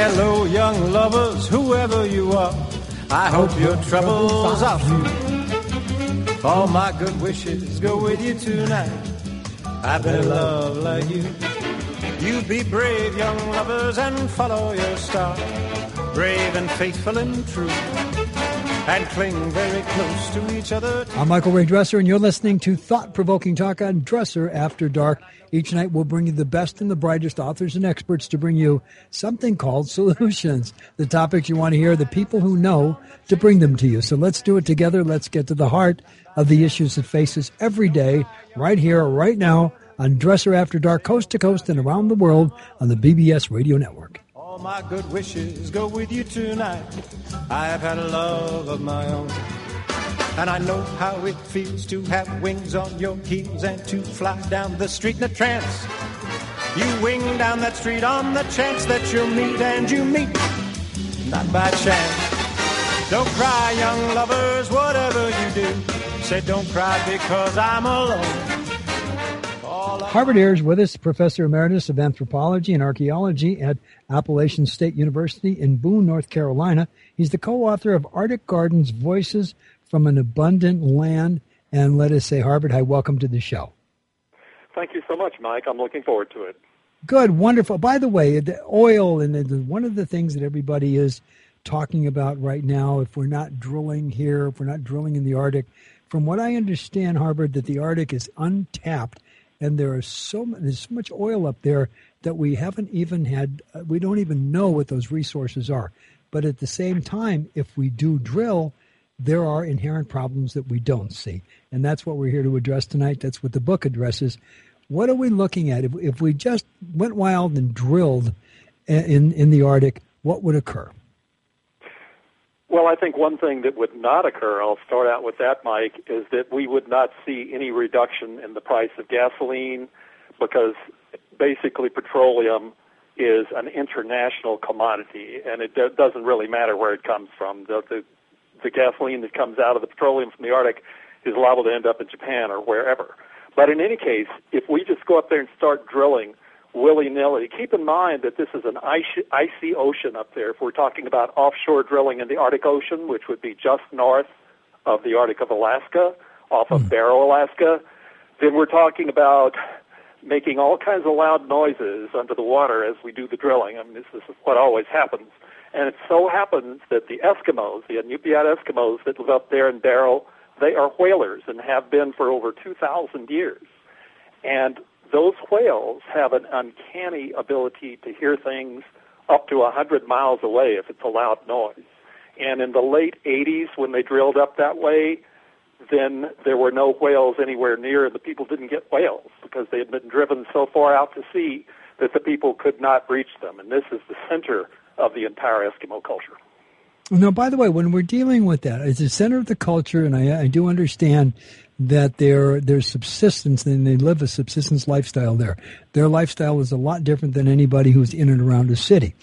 Hello, young lovers, whoever you are. I hope your troubles are few. All my good wishes go with you tonight. I've been in love like you. You be brave, young lovers, and follow your star. Brave and faithful and true. And cling very close to each other. I'm Michael Ray Dresser, and you're listening to Thought-Provoking Talk on Dresser After Dark. Each night we'll bring you the best and the brightest authors and experts to bring you something called solutions. The topics you want to hear, the people who know to bring them to you. So let's do it together. Let's get to the heart of the issues that face us every day, right here, right now, on Dresser After Dark, coast to coast and around the world on the BBS Radio Network. All my good wishes go with you tonight. I've had a love of my own, and I know how it feels to have wings on your heels and to fly down the street in a trance. You wing down that street on the chance that you'll meet, and you meet, not by chance. Don't cry, young lovers, whatever you do. Say don't cry because I'm alone. Harvard Air with us, Professor Emeritus of Anthropology and Archaeology at Appalachian State University in Boone, North Carolina. He's the co-author of Arctic Gardens, Voices from an Abundant Land. And let us say, Harvard, hi, welcome to the show. Thank you so much, Mike. I'm looking forward to it. Good, wonderful. By the way, the oil, and one of the things that everybody is talking about right now, if we're not drilling here, if we're not drilling in the Arctic, from what I understand, Harvard, that the Arctic is untapped. And there's so much oil up there that we haven't even had, we don't even know what those resources are. But at the same time, if we do drill, there are inherent problems that we don't see. And that's what we're here to address tonight. That's what the book addresses. What are we looking at? If we just went wild and drilled in the Arctic, what would occur? Well, I think one thing that would not occur, I'll start out with that, Mike, is that we would not see any reduction in the price of gasoline because basically petroleum is an international commodity, and it doesn't really matter where it comes from. The gasoline that comes out of the petroleum from the Arctic is liable to end up in Japan or wherever. But in any case, if we just go up there and start drilling willy-nilly, keep in mind that this is an icy ocean up there. If we're talking about offshore drilling in the Arctic Ocean, which would be just north of the Arctic of Alaska, off of Barrow, Alaska, then we're talking about making all kinds of loud noises under the water as we do the drilling. I mean, this is what always happens. And it so happens that the Eskimos, the Inupiat Eskimos that live up there in Barrow, they are whalers and have been for over 2,000 years. And those whales have an uncanny ability to hear things up to 100 miles away if it's a loud noise. And in the late 80s, when they drilled up that way, then there were no whales anywhere near, and the people didn't get whales because they had been driven so far out to sea that the people could not reach them. And this is the center of the entire Eskimo culture. Now, by the way, when we're dealing with that, it's the center of the culture, and I do understand that there's subsistence, and they live a subsistence lifestyle there. Their lifestyle is a lot different than anybody who's in and around a city.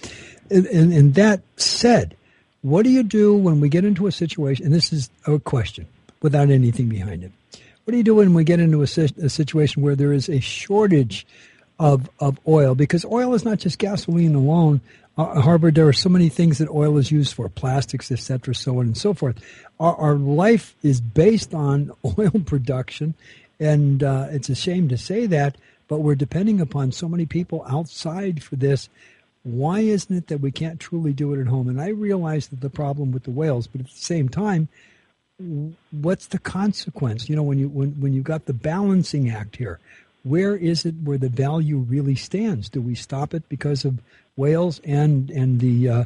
And that said, what do you do when we get into a situation, and this is a question without anything behind it. What do you do when we get into a situation where there is a shortage of oil? Because oil is not just gasoline alone. Harvard, there are so many things that oil is used for, plastics, et cetera, so on and so forth. Our life is based on oil production, and it's a shame to say that, but we're depending upon so many people outside for this. Why isn't it that we can't truly do it at home? And I realize that the problem with the whales, but at the same time, what's the consequence? You know, when you got the balancing act here, where is it where the value really stands? Do we stop it because of whales and the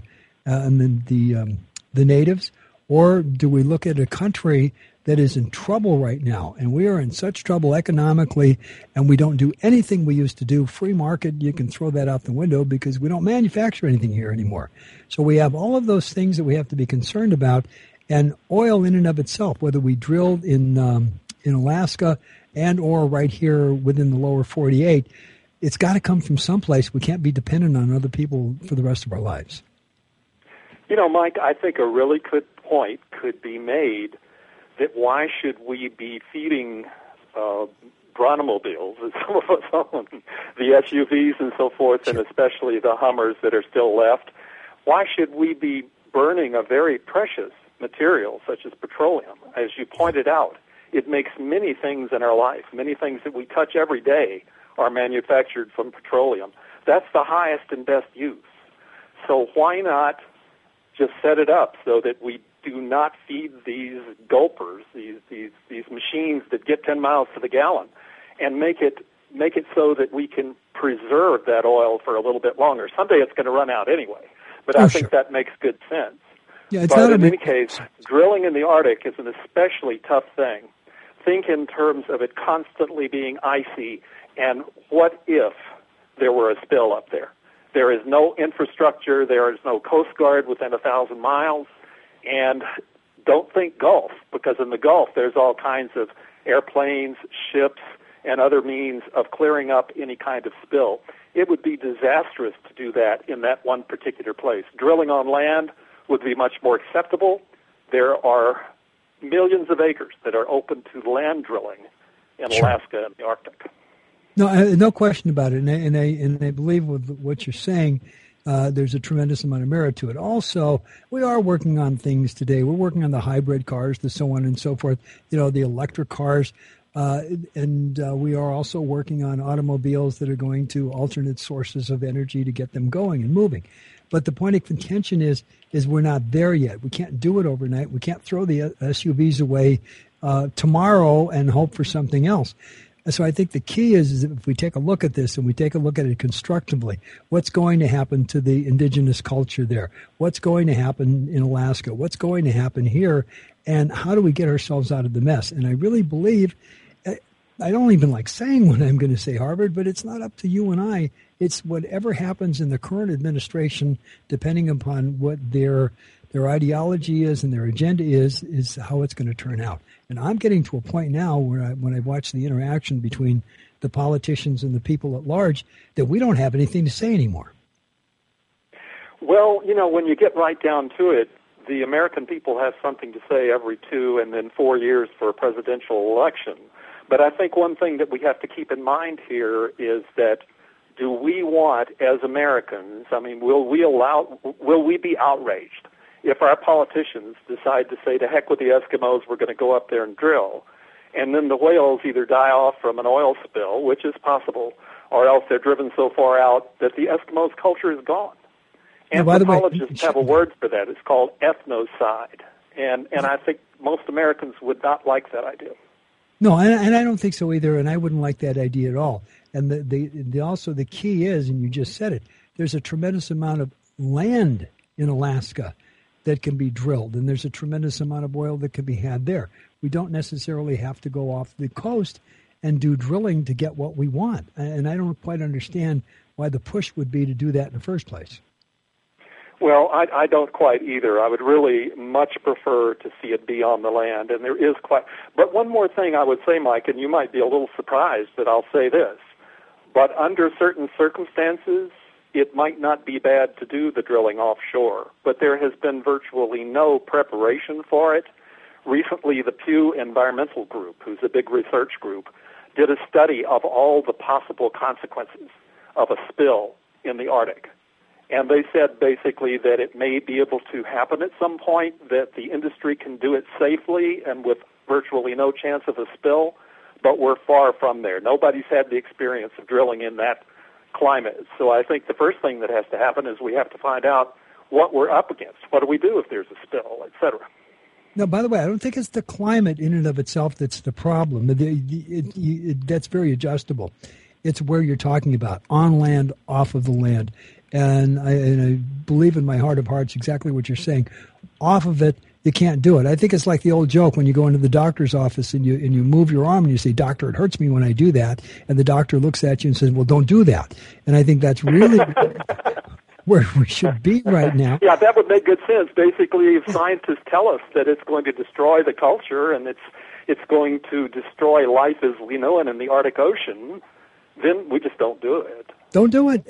natives, or do we look at a country that is in trouble right now, and we are in such trouble economically, and we don't do anything we used to do? Free market, you can throw that out the window because we don't manufacture anything here anymore. So we have all of those things that we have to be concerned about, and oil in and of itself, whether we drilled in Alaska and or right here within the lower 48, it's got to come from someplace. We can't be dependent on other people for the rest of our lives. You know, Mike, I think a really good point could be made that why should we be feeding Bronomobiles, as some of us own, the SUVs and so forth, and especially the Hummers that are still left. why should we be burning a very precious material such as petroleum? As you pointed out, it makes many things in our life, many things that we touch every day are manufactured from petroleum. That's the highest and best use. So why not just set it up so that we do not feed these gulpers, these machines that get 10 miles to the gallon, and make it so that we can preserve that oil for a little bit longer. Someday it's going to run out anyway, but I think that makes good sense. Yeah, but in any case, drilling in the Arctic is an especially tough thing. Think in terms of it constantly being icy, and what if there were a spill up there? There is no infrastructure, there is no Coast Guard within 1,000 miles, and don't think Gulf, because in the Gulf there's all kinds of airplanes, ships, and other means of clearing up any kind of spill. It would be disastrous to do that in that one particular place. Drilling on land would be much more acceptable. There are millions of acres that are open to land drilling in Alaska and the Arctic. No question about it, and I believe with what you're saying, there's a tremendous amount of merit to it. Also, we are working on things today. We're working on the hybrid cars, the so on and so forth, the electric cars, and we are also working on automobiles that are going to alternate sources of energy to get them going and moving. But the point of contention is we're not there yet. We can't do it overnight. We can't throw the SUVs away tomorrow and hope for something else. So I think the key is if we take a look at this and we take a look at it constructively, what's going to happen to the indigenous culture there? What's going to happen in Alaska? What's going to happen here? And how do we get ourselves out of the mess? And I really believe, I don't even like saying what I'm going to say, Harvard, but it's not up to you and I. It's whatever happens in the current administration, depending upon what their ideology is and their agenda is how it's going to turn out. And I'm getting to a point now where when I watch the interaction between the politicians and the people at large, that we don't have anything to say anymore. Well, when you get right down to it, the American people have something to say every 2 and then 4 years for a presidential election. But I think one thing that we have to keep in mind here is that do we want, as Americans, will we be outraged if our politicians decide to say, to heck with the Eskimos, we're going to go up there and drill, and then the whales either die off from an oil spill, which is possible, or else they're driven so far out that the Eskimos' culture is gone. Anthropologists have a word for that. It's called ethnocide. And I think most Americans would not like that idea. No, and I don't think so either, and I wouldn't like that idea at all. And also the key is, and you just said it, there's a tremendous amount of land in Alaska that can be drilled, and there's a tremendous amount of oil that can be had there. We don't necessarily have to go off the coast and do drilling to get what we want. And I don't quite understand why the push would be to do that in the first place. Well, I don't quite either. I would really much prefer to see it be on the land, and there is quite... But one more thing I would say, Mike, and you might be a little surprised that I'll say this, but under certain circumstances, it might not be bad to do the drilling offshore, but there has been virtually no preparation for it. Recently, the Pew Environmental Group, who's a big research group, did a study of all the possible consequences of a spill in the Arctic. And they said basically that it may be able to happen at some point, that the industry can do it safely and with virtually no chance of a spill, but we're far from there. Nobody's had the experience of drilling in that climate. So I think the first thing that has to happen is we have to find out what we're up against. What do we do if there's a spill, et cetera? No, by the way, I don't think it's the climate in and of itself that's the problem. That's very adjustable. It's where you're talking about, on land, off of the land. And I believe in my heart of hearts exactly what you're saying. Off of it, you can't do it. I think it's like the old joke when you go into the doctor's office and you move your arm and you say, "Doctor, it hurts me when I do that." And the doctor looks at you and says, "Well, don't do that." And I think that's really where we should be right now. Yeah, that would make good sense. Basically, if scientists tell us that it's going to destroy the culture and it's going to destroy life as we know it in the Arctic Ocean, then we just don't do it. Don't do it.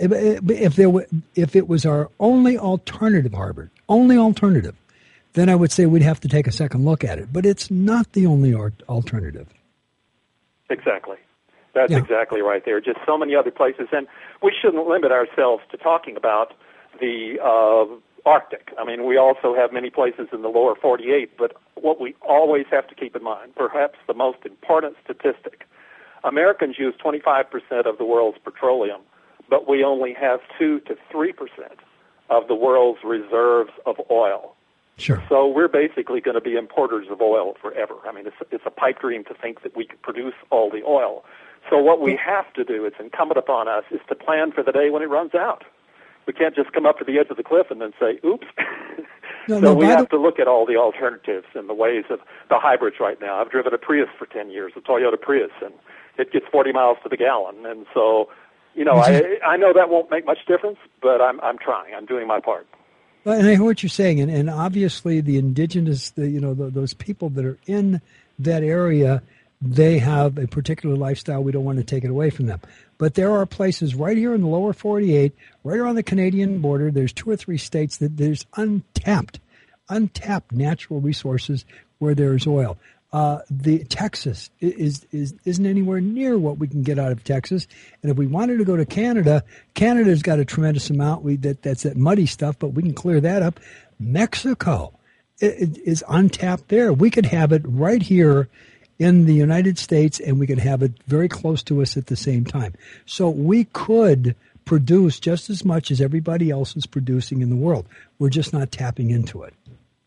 If it was our only alternative, Harvard, only alternative, then I would say we'd have to take a second look at it. But it's not the only alternative. Exactly. That's exactly right there. Just so many other places. And we shouldn't limit ourselves to talking about the Arctic. I mean, we also have many places in the lower 48, but what we always have to keep in mind, perhaps the most important statistic, Americans use 25% of the world's petroleum, but we only have 2 to 3% of the world's reserves of oil. Sure. So we're basically going to be importers of oil forever. I mean, it's a pipe dream to think that we could produce all the oil. So what we have to do, it's incumbent upon us, is to plan for the day when it runs out. We can't just come up to the edge of the cliff and then say, oops. So we have to look at all the alternatives and the ways of the hybrids right now. I've driven a Prius for 10 years, a Toyota Prius, and it gets 40 miles to the gallon. And so, you know, I know that won't make much difference, but I'm trying. I'm doing my part. Well, and I hear what you're saying, and obviously the indigenous, those people that are in that area, they have a particular lifestyle. We don't want to take it away from them. But there are places right here in the lower 48, right around the Canadian border, there's 2 or 3 states that there's untapped natural resources where there's oil. The Texas isn't anywhere near what we can get out of Texas. And if we wanted to go to Canada, Canada's got a tremendous amount. That's that muddy stuff, but we can clear that up. Mexico is untapped there. We could have it right here in the United States, and we could have it very close to us at the same time. So we could produce just as much as everybody else is producing in the world. We're just not tapping into it.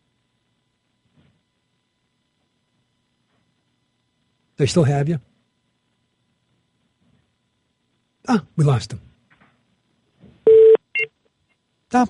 They still have you? We lost them. Stop.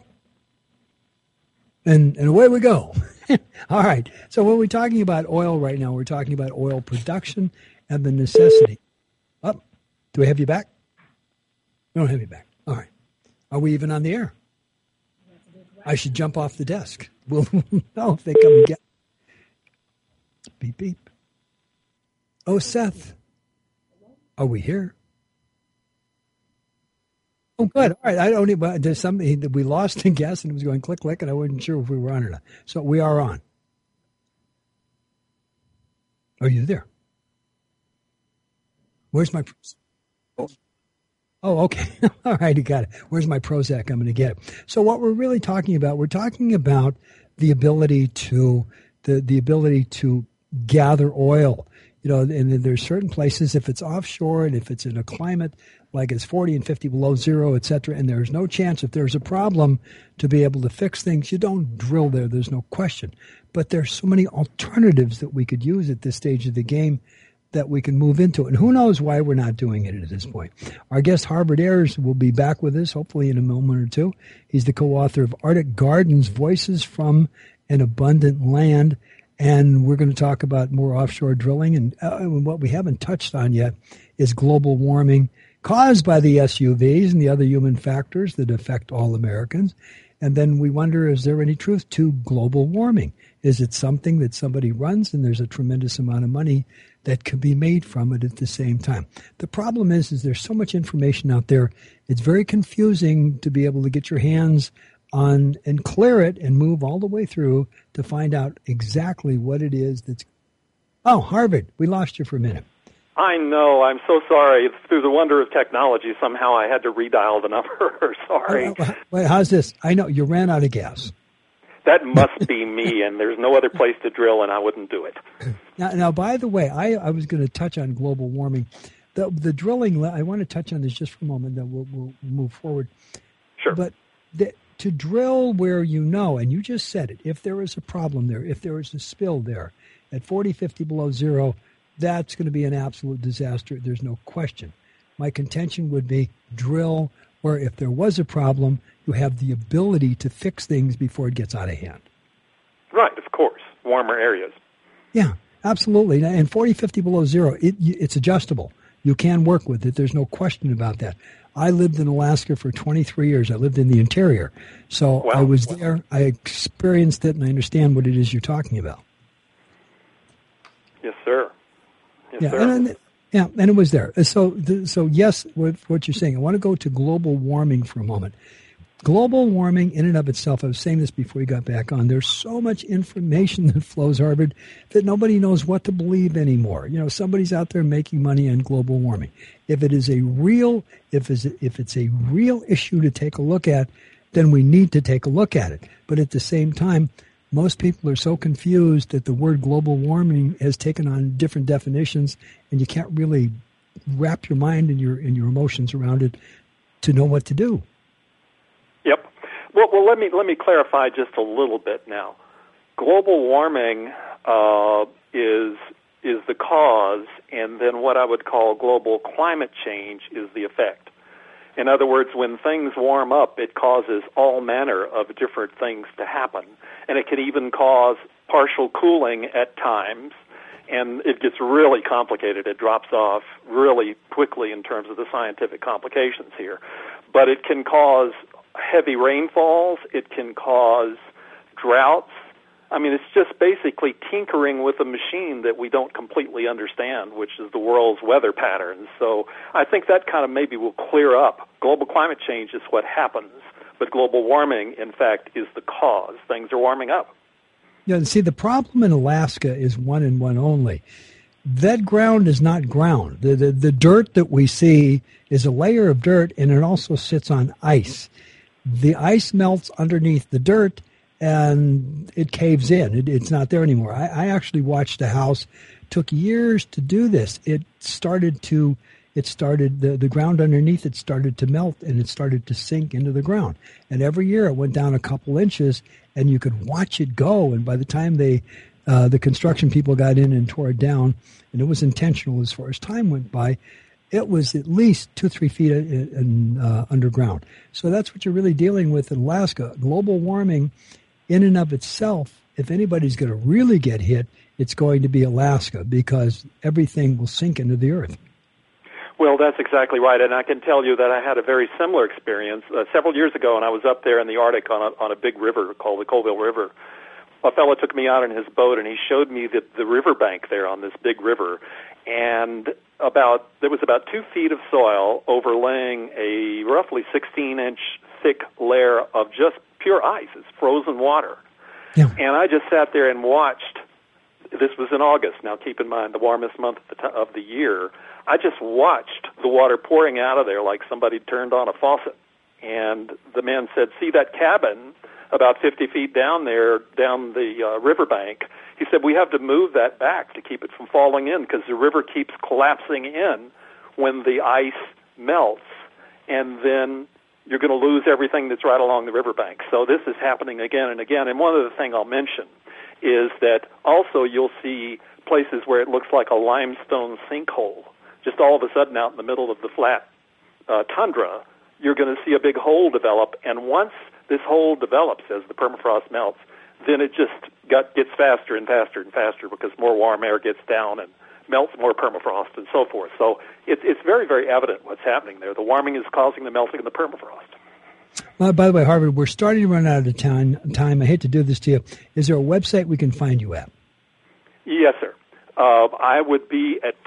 And away we go. All right. So when we're talking about oil right now, we're talking about oil production and the necessity. Oh, do we have you back? We don't have you back. All right. Are we even on the air? I should jump off the desk. We'll know if they come and get. Beep, beep. Oh, Seth. Are we here? Oh, good. All right. I don't even, there's something that we lost in gas and it was going click, click, and I wasn't sure if we were on or not. So we are on. Are you there? Where's my... Oh, okay. All right, you got it. Where's my Prozac? I'm going to get it. So what we're really talking about, we're talking about the ability to the ability to gather oil. You know, and there's certain places, if it's offshore and if it's in a climate like it's 40 and 50 below zero, et cetera, and there's no chance if there's a problem to be able to fix things, you don't drill there. There's no question. But there's so many alternatives that we could use at this stage of the game that we can move into. And who knows why we're not doing it at this point. Our guest, Harvard Ayers, will be back with us, hopefully in a moment or two. He's the co-author of Arctic Gardens, Voices from an Abundant Land. And we're going to talk about more offshore drilling. And what we haven't touched on yet is global warming caused by the SUVs and the other human factors that affect all Americans. And then we wonder, is there any truth to global warming? Is it something that somebody runs and there's a tremendous amount of money that could be made from it at the same time? The problem is there's so much information out there. It's very confusing to be able to get your hands on and clear it and move all the way through to find out exactly what it is that's... Oh, Harvard, we lost you for a minute. I know. I'm so sorry. It's through the wonder of technology. Somehow I had to redial the number. Sorry. Wait, how's this? I know you ran out of gas. That must be me, and there's no other place to drill, and I wouldn't do it. Now, by the way, I was going to touch on global warming. The drilling, I want to touch on this just for a moment, then we'll move forward. Sure. But to drill where you know, and you just said it, if there is a problem there, if there is a spill there at 40, 50 below zero, that's going to be an absolute disaster. There's no question. My contention would be drill where if there was a problem, you have the ability to fix things before it gets out of hand. Right, of course. Warmer areas. Yeah, absolutely. And 40, 50 below zero, it's adjustable. You can work with it. There's no question about that. I lived in Alaska for 23 years. I lived in the interior. So wow. I was there. I experienced it, and I understand what it is you're talking about. Yes, sir. Yes, sir. And it was there. So yes, what you're saying. I want to go to global warming for a moment. Global warming in and of itself, I was saying this before you got back on, there's so much information that flows, Harvard, that nobody knows what to believe anymore. You know, somebody's out there making money on global warming. If it's a real issue to take a look at, then we need to take a look at it. But at the same time, most people are so confused that the word global warming has taken on different definitions, and you can't really wrap your mind and your emotions around it to know what to do. Yep. Well, let me clarify just a little bit now. Global warming is the cause, and then what I would call global climate change is the effect. In other words, when things warm up, it causes all manner of different things to happen. And it can even cause partial cooling at times, and it gets really complicated. It drops off really quickly in terms of the scientific complications here. But it can cause heavy rainfalls. It can cause droughts. I mean, it's just basically tinkering with a machine that we don't completely understand, which is the world's weather patterns. So I think that kind of maybe will clear up. Global climate change is what happens, but global warming, in fact, is the cause. Things are warming up. Yeah, and see, the problem in Alaska is one and one only. That ground is not ground. The dirt that we see is a layer of dirt, and it also sits on ice. The ice melts underneath the dirt, and it caves in. It's not there anymore. I actually watched a house. Took years to do this. The ground underneath it started to melt, and it started to sink into the ground. And every year it went down a couple inches, and you could watch it go. And by the time the construction people got in and tore it down, and it was intentional as far as time went by, it was at least 2-3 feet underground. So that's what you're really dealing with in Alaska. Global warming in and of itself, if anybody's going to really get hit, it's going to be Alaska, because everything will sink into the earth. Well, that's exactly right, and I can tell you that I had a very similar experience several years ago, and I was up there in the Arctic on a big river called the Colville River. A fellow took me out in his boat, and he showed me the riverbank there on this big river, and there was about 2 feet of soil overlaying a roughly 16-inch thick layer of just pure ice. It's frozen water. Yeah. And I just sat there and watched. This was in August. Now, keep in mind, the warmest month of the year. I just watched the water pouring out of there like somebody turned on a faucet. And the man said, see that cabin about 50 feet down there, down the riverbank? He said, we have to move that back to keep it from falling in, because the river keeps collapsing in when the ice melts, and then you're going to lose everything that's right along the riverbank. So this is happening again and again. And one other thing I'll mention is that also you'll see places where it looks like a limestone sinkhole. Just all of a sudden out in the middle of the flat tundra, you're going to see a big hole develop. And once this hole develops as the permafrost melts, then it just gets faster and faster and faster, because more warm air gets down and melts more permafrost and so forth. So it's very, very evident what's happening there. The warming is causing the melting of the permafrost. By the way, Harvard, we're starting to run out of time. I hate to do this to you. Is there a website we can find you at? Yes, sir. I would be at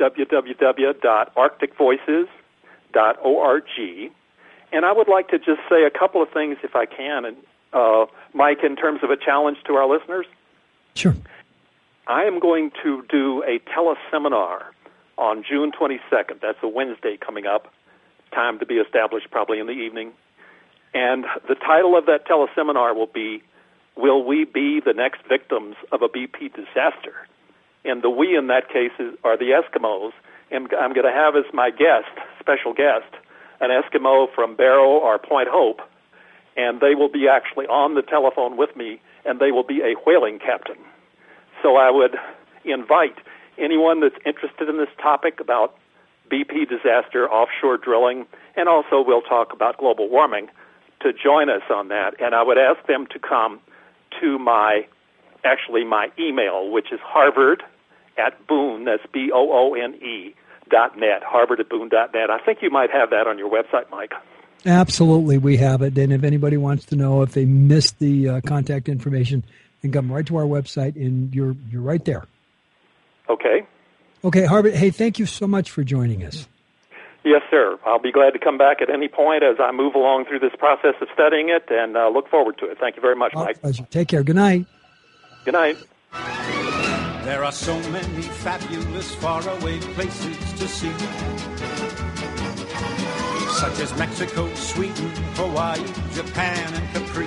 www.arcticvoices.org. And I would like to just say a couple of things, if I can, and Mike, in terms of a challenge to our listeners. Sure. I am going to do a teleseminar on June 22nd. That's a Wednesday coming up. Time to be established probably in the evening. And the title of that teleseminar will be, Will We Be the Next Victims of a BP Disaster? And the we in that case are the Eskimos. And I'm going to have as my special guest, an Eskimo from Barrow or Point Hope. And they will be actually on the telephone with me, and they will be a whaling captain. So I would invite anyone that's interested in this topic about BP disaster, offshore drilling, and also we'll talk about global warming, to join us on that. And I would ask them to come to my email, which is harvard@boone, that's BOONE.net, harvard@boone.net. I think you might have that on your website, Mike. Absolutely, we have it. And if anybody wants to know if they missed the contact information, then come right to our website, and you're right there. Okay. Okay, Harvard, hey, thank you so much for joining us. Yes, sir. I'll be glad to come back at any point as I move along through this process of studying it, and look forward to it. Thank you very much, Mike. Pleasure. Take care. Good night. Good night. There are so many fabulous faraway places to see. such as Mexico, Sweden, Hawaii, Japan, and Capri.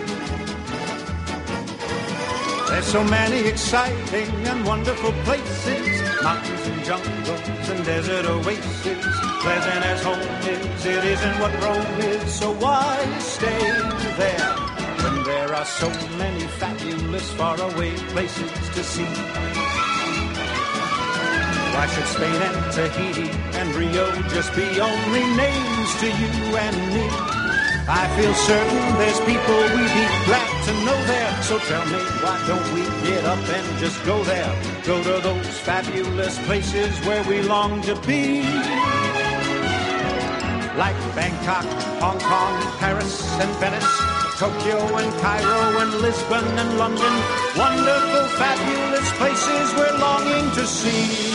There's so many exciting and wonderful places, mountains and jungles and desert oases. Pleasant as home is, it isn't what Rome is, so why stay there when there are so many fabulous faraway places to see? Why should Spain and Tahiti and Rio just be only names to you and me? I feel certain there's people we'd be glad to know there. So tell me, why don't we get up and just go there? Go to those fabulous places where we long to be. Like Bangkok, Hong Kong, Paris and Venice, Tokyo and Cairo and Lisbon and London. Wonderful, fabulous places we're longing to see.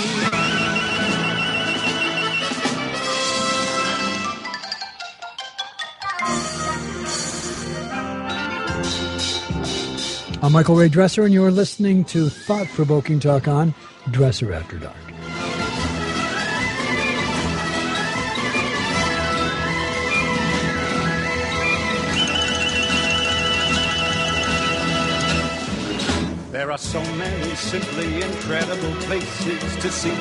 I'm Michael Ray Dresser, and you're listening to thought-provoking talk on Dresser After Dark. There are so many simply incredible places to see.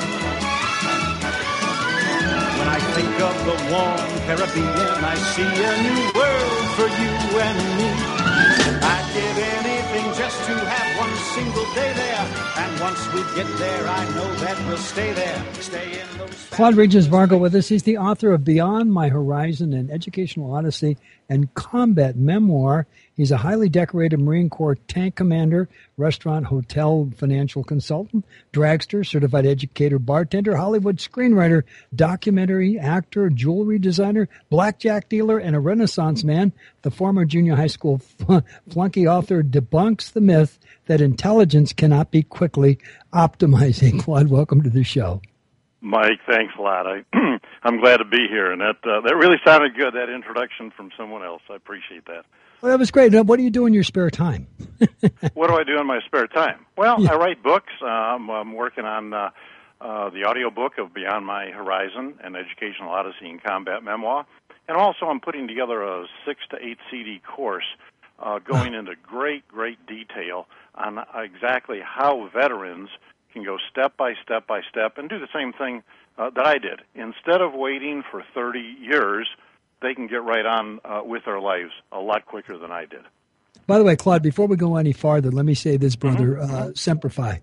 When I think of the warm Caribbean, I see a new world for you and me. I'd give anything just to have one single day there. And once we get there, I know that we'll stay there. Stay in those... Claude Regis Vargo with us. He's the author of Beyond My Horizon, an Educational Odyssey and Combat Memoir. He's a highly decorated Marine Corps tank commander, restaurant, hotel, financial consultant, dragster, certified educator, bartender, Hollywood screenwriter, documentary actor, jewelry designer, blackjack dealer, and a Renaissance man. The former junior high school flunky author debunks the myth that intelligence cannot be quickly optimizing. Claude, welcome to the show. Mike, thanks a lot. I'm glad to be here, and that really sounded good, that introduction from someone else. I appreciate that. Well, that was great. Now, what do you do in your spare time? What do I do in my spare time? Well, Yeah. I write books. I'm working on the audio book of Beyond My Horizon, an Educational Odyssey and Combat Memoir. And also I'm putting together a 6 to 8 CD course going into great detail on exactly how veterans can go step by step by step and do the same thing that I did. Instead of waiting for 30 years, they can get right on with their lives a lot quicker than I did. By the way, Claude, before we go any farther, let me say this, brother, Semper Fi.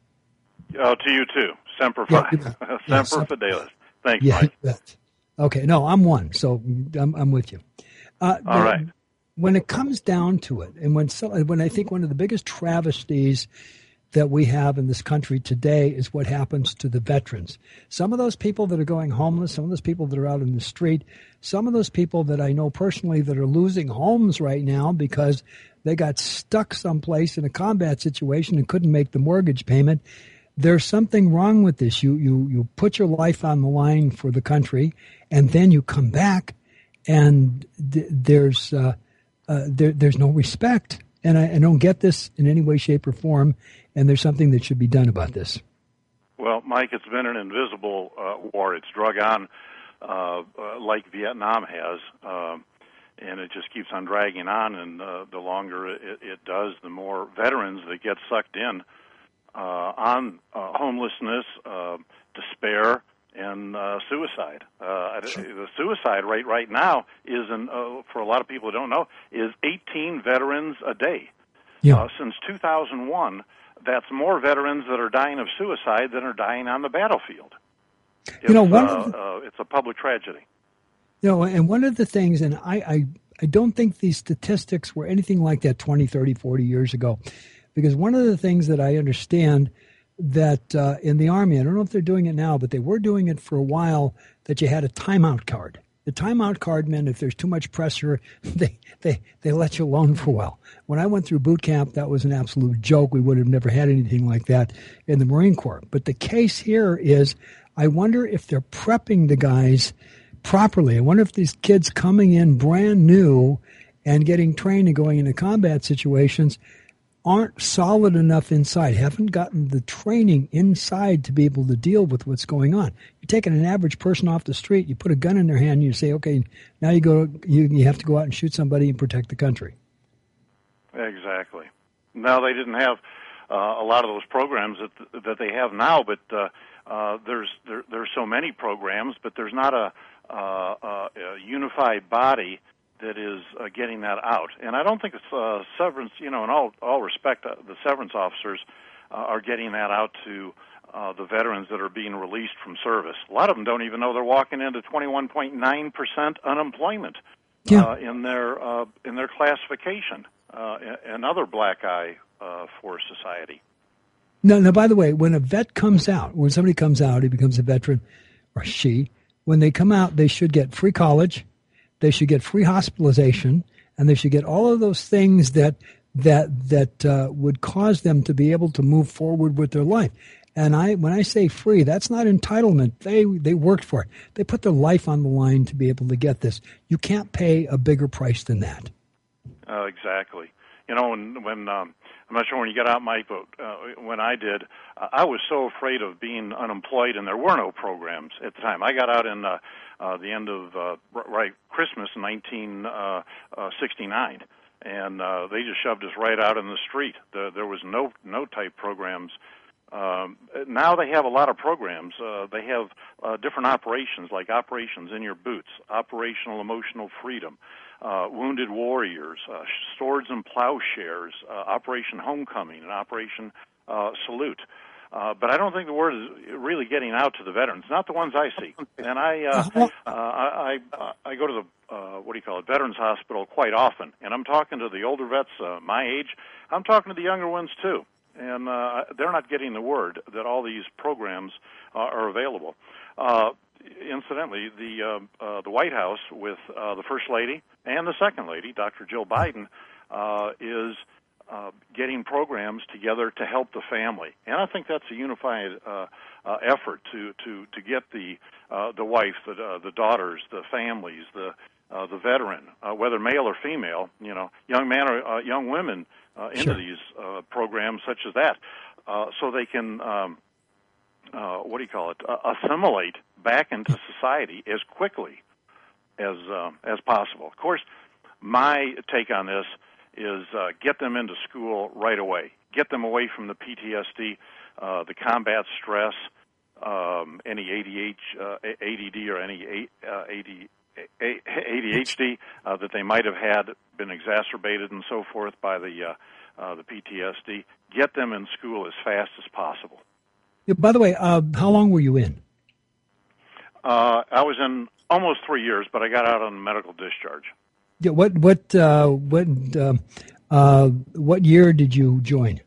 To you too. Semper Fi. Yeah, Semper Fidelis. Thanks, yeah, Mike. Okay, no, I'm one, so I'm with you. All right. When it comes down to it, and when I think one of the biggest travesties that we have in this country today is what happens to the veterans. Some of those people that are going homeless, some of those people that are out in the street, some of those people that I know personally that are losing homes right now because they got stuck someplace in a combat situation and couldn't make the mortgage payment. There's something wrong with this. You put your life on the line for the country, and then you come back, and there's no respect. And I don't get this in any way, shape, or form, and there's something that should be done about this. Well, Mike, it's been an invisible war. It's drug on like Vietnam has, and it just keeps on dragging on, and the longer it does, the more veterans that get sucked in on homelessness, despair, and suicide. The suicide rate right now is, for a lot of people who don't know, is 18 veterans a day. Yeah. Since 2001, that's more veterans that are dying of suicide than are dying on the battlefield. It's a public tragedy. And one of the things, and I don't think these statistics were anything like that 20, 30, 40 years ago, because one of the things that I understand that in the Army, I don't know if they're doing it now, but they were doing it for a while, that you had a timeout card. The timeout card meant if there's too much pressure, they let you alone for a while. When I went through boot camp, that was an absolute joke. We would have never had anything like that in the Marine Corps. But the case here is, I wonder if they're prepping the guys properly. I wonder if these kids coming in brand new and getting trained and going into combat situations, aren't solid enough inside, haven't gotten the training inside to be able to deal with what's going on. You're taking an average person off the street, you put a gun in their hand, and you say, okay, now you have to go out and shoot somebody and protect the country. Exactly. No, they didn't have a lot of those programs that they have now, but there's so many programs, but there's not a unified body that is getting that out. And I don't think it's severance, in all respect, the severance officers are getting that out to the veterans that are being released from service. A lot of them don't even know they're walking into 21.9% unemployment in their classification, another black eye for society. No, by the way, when a vet comes out, when somebody comes out, he becomes a veteran, or she, when they come out, they should get free college, they should get free hospitalization, and they should get all of those things that would cause them to be able to move forward with their life. And when I say free, that's not entitlement. They worked for it. They put their life on the line to be able to get this. You can't pay a bigger price than that. Exactly. When I'm not sure when you got out, Mike, but when I did, I was so afraid of being unemployed, and there were no programs at the time. I got out in the end of Christmas 1969, and they just shoved us right out in the street. There was no type programs. Now they have a lot of programs. They have different operations, like Operations in Your Boots, Operational Emotional Freedom, Wounded Warriors, Swords and Plowshares, Operation Homecoming, and Operation Salute. But I don't think the word is really getting out to the veterans. Not the ones I see. And I go to the Veterans Hospital quite often, and I'm talking to the older vets my age. I'm talking to the younger ones too, and they're not getting the word that all these programs are available. Incidentally, the White House with the First Lady and the Second Lady, Dr. Jill Biden, is getting programs together to help the family, and I think that's a unified effort to get the wife, the daughters, the families, the veteran, whether male or female, young man or young women, into these programs such as that, so they can assimilate back into society as quickly as possible. Of course, my take on this is get them into school right away. Get them away from the PTSD, the combat stress, any ADD or any ADHD that they might have had been exacerbated and so forth by the PTSD. Get them in school as fast as possible. Yeah, by the way, how long were you in? I was in almost 3 years, but I got out on medical discharge. Yeah, what year did you join?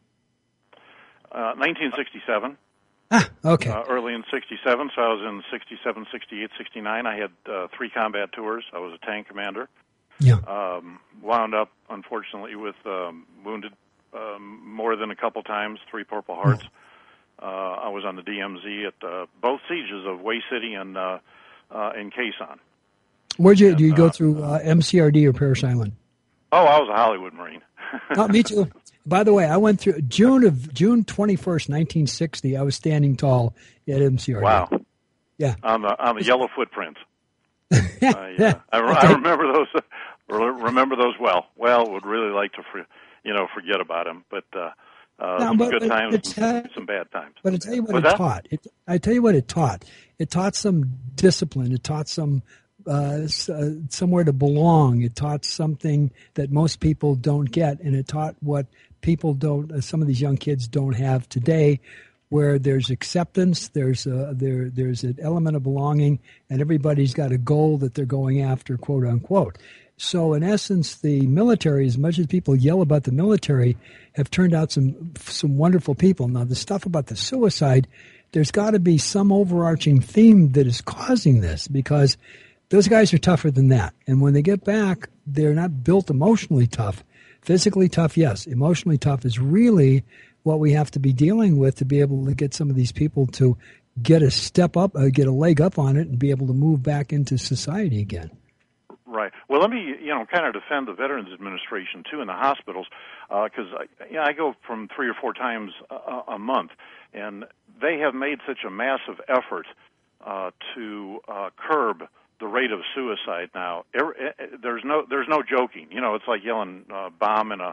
1967. Okay. Early in 67, so I was in 67, 68, 69. I had 3 combat tours. I was a tank commander. Yeah. Wound up, unfortunately, with wounded more than a couple times, 3 Purple Hearts. I was on the DMZ at both sieges of Way City and Quezon. Do you go through MCRD or Parris Island? Oh, I was a Hollywood Marine. Oh, me too. By the way, I went through June 21st, 1960. I was standing tall at MCRD. Wow. Yeah. On the yellow footprints. I remember those. Remember those well. Well, would really like to forget about them, but some good times, some bad times. But I tell you what it taught. It taught some discipline. It taught some somewhere to belong. It taught something that most people don't get, and it taught what people don't. Some of these young kids don't have today, where there's acceptance, there's an element of belonging, and everybody's got a goal that they're going after, quote unquote. So in essence, the military, as much as people yell about the military, have turned out some wonderful people. Now, the stuff about the suicide, there's got to be some overarching theme that is causing this, because those guys are tougher than that. And when they get back, they're not built emotionally tough. Physically tough, yes. Emotionally tough is really what we have to be dealing with to be able to get some of these people to get a step up, get a leg up on it, and be able to move back into society again. Right. Well, let me, kind of defend the Veterans Administration, too, in the hospitals, because I go from 3 or 4 times a month, and they have made such a massive effort to curb the rate of suicide now. There's no joking. It's like yelling bomb in a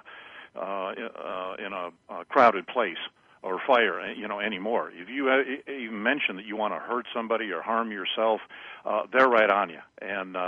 crowded place or fire, anymore. If you even mention that you want to hurt somebody or harm yourself, they're right on you. And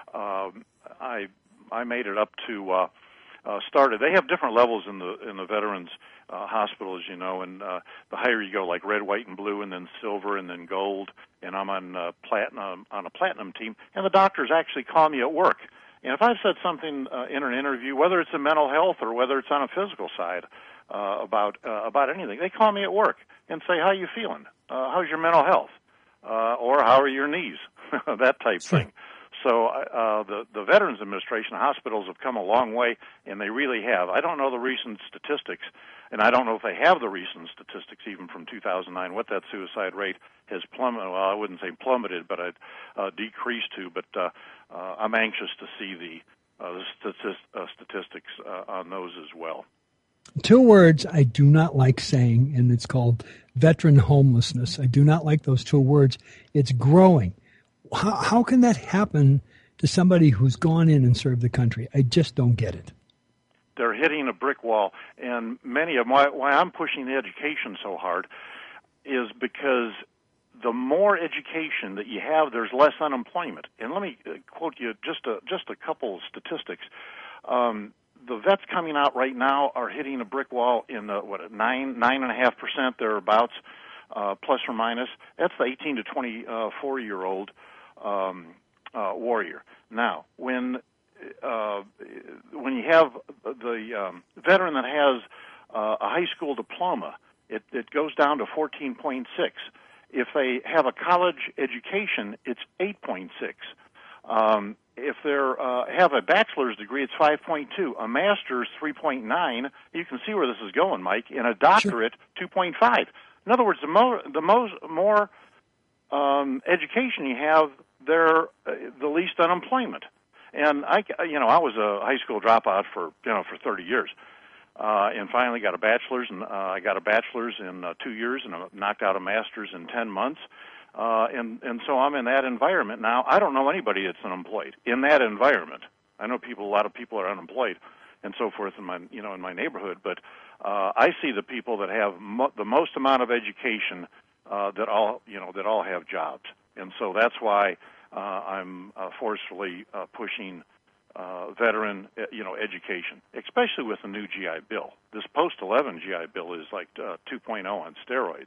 I made it up to started. They have different levels in the veterans hospital, as you know, and the higher you go, like red, white, and blue, and then silver, and then gold. And I'm on platinum, on a platinum team, and the doctors actually call me at work. And if I've said something in an interview, whether it's a mental health or whether it's on a physical side about anything, they call me at work and say, "How you feeling? How's your mental health? Or how are your knees?" That type thing. So the Veterans Administration hospitals have come a long way, and they really have. I don't know the recent statistics, and I don't know if they have the recent statistics even from 2009, what that suicide rate has plummeted. Well, I wouldn't say plummeted, but decreased to. But I'm anxious to see the statistics on those as well. 2 words I do not like saying, and it's called veteran homelessness. I do not like those 2 words. It's growing. How can that happen to somebody who's gone in and served the country? I just don't get it. They're hitting a brick wall, and many of why I'm pushing the education so hard is because the more education that you have, there's less unemployment. And let me quote you just a couple of statistics. The vets coming out right now are hitting a brick wall in the 9.5% thereabouts, plus or minus. That's the 18 to 24-year-old warrior. Now, when you have the veteran that has a high school diploma, it goes down to 14.6. If they have a college education, it's 8.6. If they have a bachelor's degree, it's 5.2. A master's, 3.9. You can see where this is going, Mike. And a doctorate, 2.5. In other words, the more education you have, the least unemployment. And I was a high school dropout for 30 years, and finally got a bachelor's. And I got a bachelor's in 2 years, and I knocked out a master's in 10 months. And so I'm in that environment now. I don't know anybody that's unemployed in that environment. I know a lot of people are unemployed, and so forth in my neighborhood. But I see the people that have the most amount of education that all have jobs, and so that's why I'm forcefully pushing veteran education, especially with the new GI Bill. This post-11 GI Bill is like 2.0 on steroids.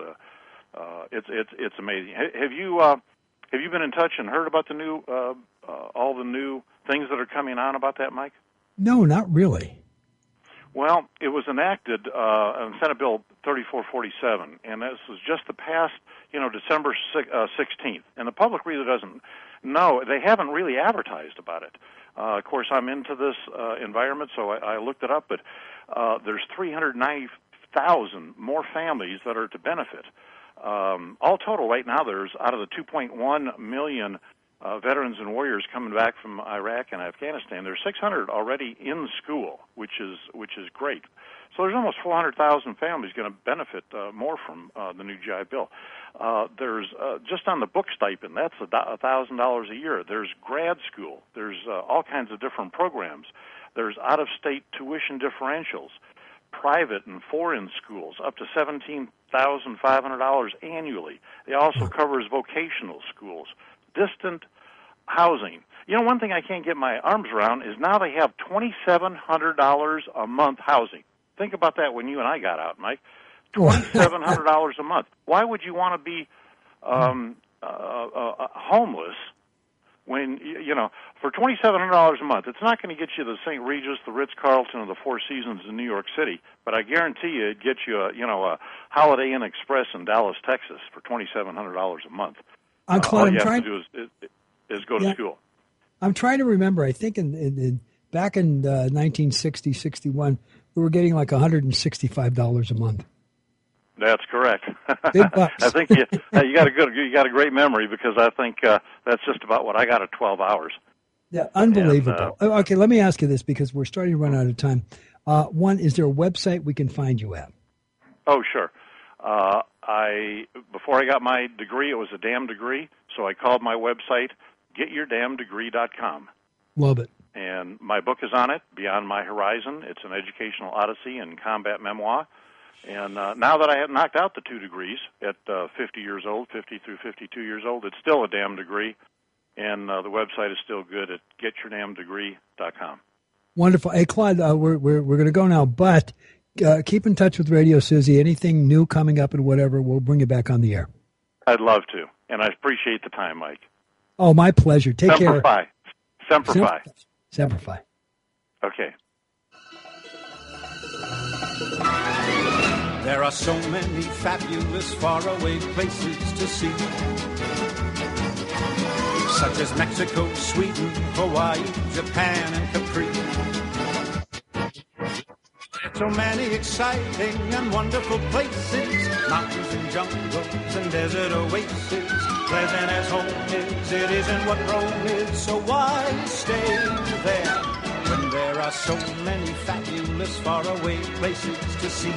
It's amazing. Have you been in touch and heard about the new all the new things that are coming on about that, Mike? No, not really. Well, it was enacted in Senate Bill 3447, and this was just the past, December 16th. And the public really doesn't know. They haven't really advertised about it. Of course, I'm into this environment, so I looked it up. But there's 390,000 more families that are to benefit. All total, right now, there's out of the 2.1 million veterans and warriors coming back from Iraq and Afghanistan, there's 600 already in school, which is great. So there's almost 400,000 families going to benefit more from the new GI Bill. There's just on the book stipend, that's $1,000 a year. There's grad school. There's all kinds of different programs. There's out-of-state tuition differentials, private and foreign schools, up to $17,500 annually. It also covers vocational schools, distant housing. One thing I can't get my arms around is now they have $2,700 a month housing. Think about that when you and I got out, Mike. $2,700 a month. Why would you want to be homeless when, for $2,700 a month? It's not going to get you the St. Regis, the Ritz-Carlton, or the Four Seasons in New York City, but I guarantee you it gets you a Holiday Inn Express in Dallas, Texas for $2,700 a month. All you have to do is go to school. I'm trying to remember. I think back in 1960, 61, we were getting like $165 a month. That's correct. Big bucks. I think you got a great memory, because I think that's just about what I got at 12 hours. Yeah, unbelievable. Okay, let me ask you this because we're starting to run out of time. One, is there a website we can find you at? Oh, sure. Before I got my degree, it was a damn degree, so I called my website getyourdamndegree.com. Love it. And my book is on it, Beyond My Horizon. It's an educational odyssey and combat memoir. And now that I have knocked out the 2 degrees at 50 years old, 50 through 52 years old, it's still a damn degree. And the website is still good at getyourdamndegree.com. Wonderful. Hey, Claude, we're going to go now, but keep in touch with Radio Suzy. Anything new coming up and whatever, we'll bring you back on the air. I'd love to, and I appreciate the time, Mike. Oh, my pleasure. Take Semper care. Fi. Semper Fi. Semper Fi. Okay. There are so many fabulous faraway places to see, such as Mexico, Sweden, Hawaii, Japan, and Capri. So many exciting and wonderful places, mountains and jungles and desert oases. Pleasant as home is, it isn't what Rome is, so why stay there when there are so many fabulous faraway places to see?